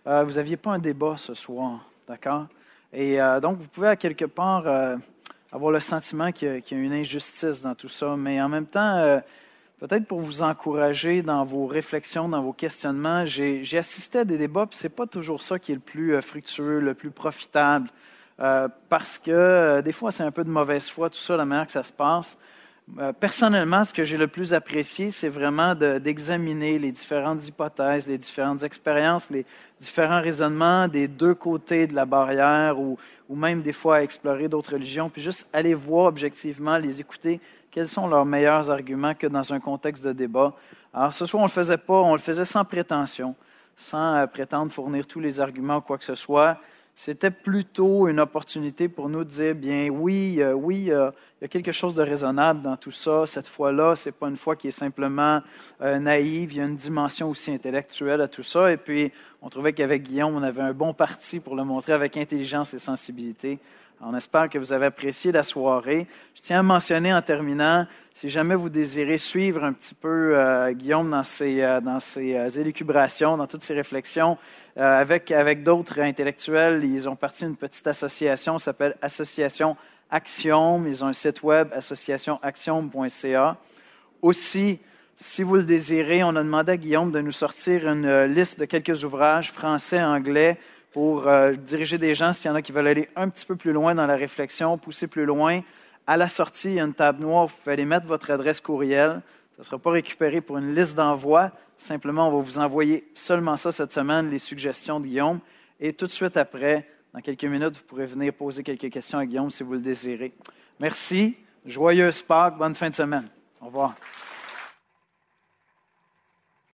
euh, vous n'aviez pas un débat ce soir, d'accord? Et euh, donc, vous pouvez à quelque part euh, avoir le sentiment qu'il y, a, qu'il y a une injustice dans tout ça, mais en même temps, euh, peut-être pour vous encourager dans vos réflexions, dans vos questionnements, j'ai, j'ai assisté à des débats, puis c'est pas toujours ça qui est le plus euh, fructueux, le plus profitable, euh, parce que euh, des fois, c'est un peu de mauvaise foi, tout ça, la manière que ça se passe. Euh, personnellement, ce que j'ai le plus apprécié, c'est vraiment de, d'examiner les différentes hypothèses, les différentes expériences, les différents raisonnements des deux côtés de la barrière ou, ou même des fois à explorer d'autres religions, puis juste aller voir objectivement, les écouter, quels sont leurs meilleurs arguments que dans un contexte de débat. Alors ce soir, on ne le faisait pas, on le faisait sans prétention, sans euh, prétendre fournir tous les arguments ou quoi que ce soit. C'était plutôt une opportunité pour nous de dire, bien oui, euh, oui, euh, il y a quelque chose de raisonnable dans tout ça. Cette foi-là, ce n'est pas une foi qui est simplement euh, naïve, il y a une dimension aussi intellectuelle à tout ça. Et puis, on trouvait qu'avec Guillaume, on avait un bon parti pour le montrer avec intelligence et sensibilité. On espère que vous avez apprécié la soirée. Je tiens à mentionner en terminant, si jamais vous désirez suivre un petit peu euh, Guillaume dans ses, euh, dans ses euh, élucubrations, dans toutes ses réflexions, euh, avec, avec d'autres intellectuels, ils ont parti d'une petite association, ça s'appelle Association Axiom. Ils ont un site web, association axiom point c a. Aussi, si vous le désirez, on a demandé à Guillaume de nous sortir une euh, liste de quelques ouvrages français, anglais, pour euh, diriger des gens, s'il y en a qui veulent aller un petit peu plus loin dans la réflexion, pousser plus loin. À la sortie, il y a une table noire, vous pouvez aller mettre votre adresse courriel. Ça ne sera pas récupéré pour une liste d'envoi. Simplement, on va vous envoyer seulement ça cette semaine, les suggestions de Guillaume. Et tout de suite après, dans quelques minutes, vous pourrez venir poser quelques questions à Guillaume si vous le désirez. Merci. Joyeuse Pâques. Bonne fin de semaine. Au revoir.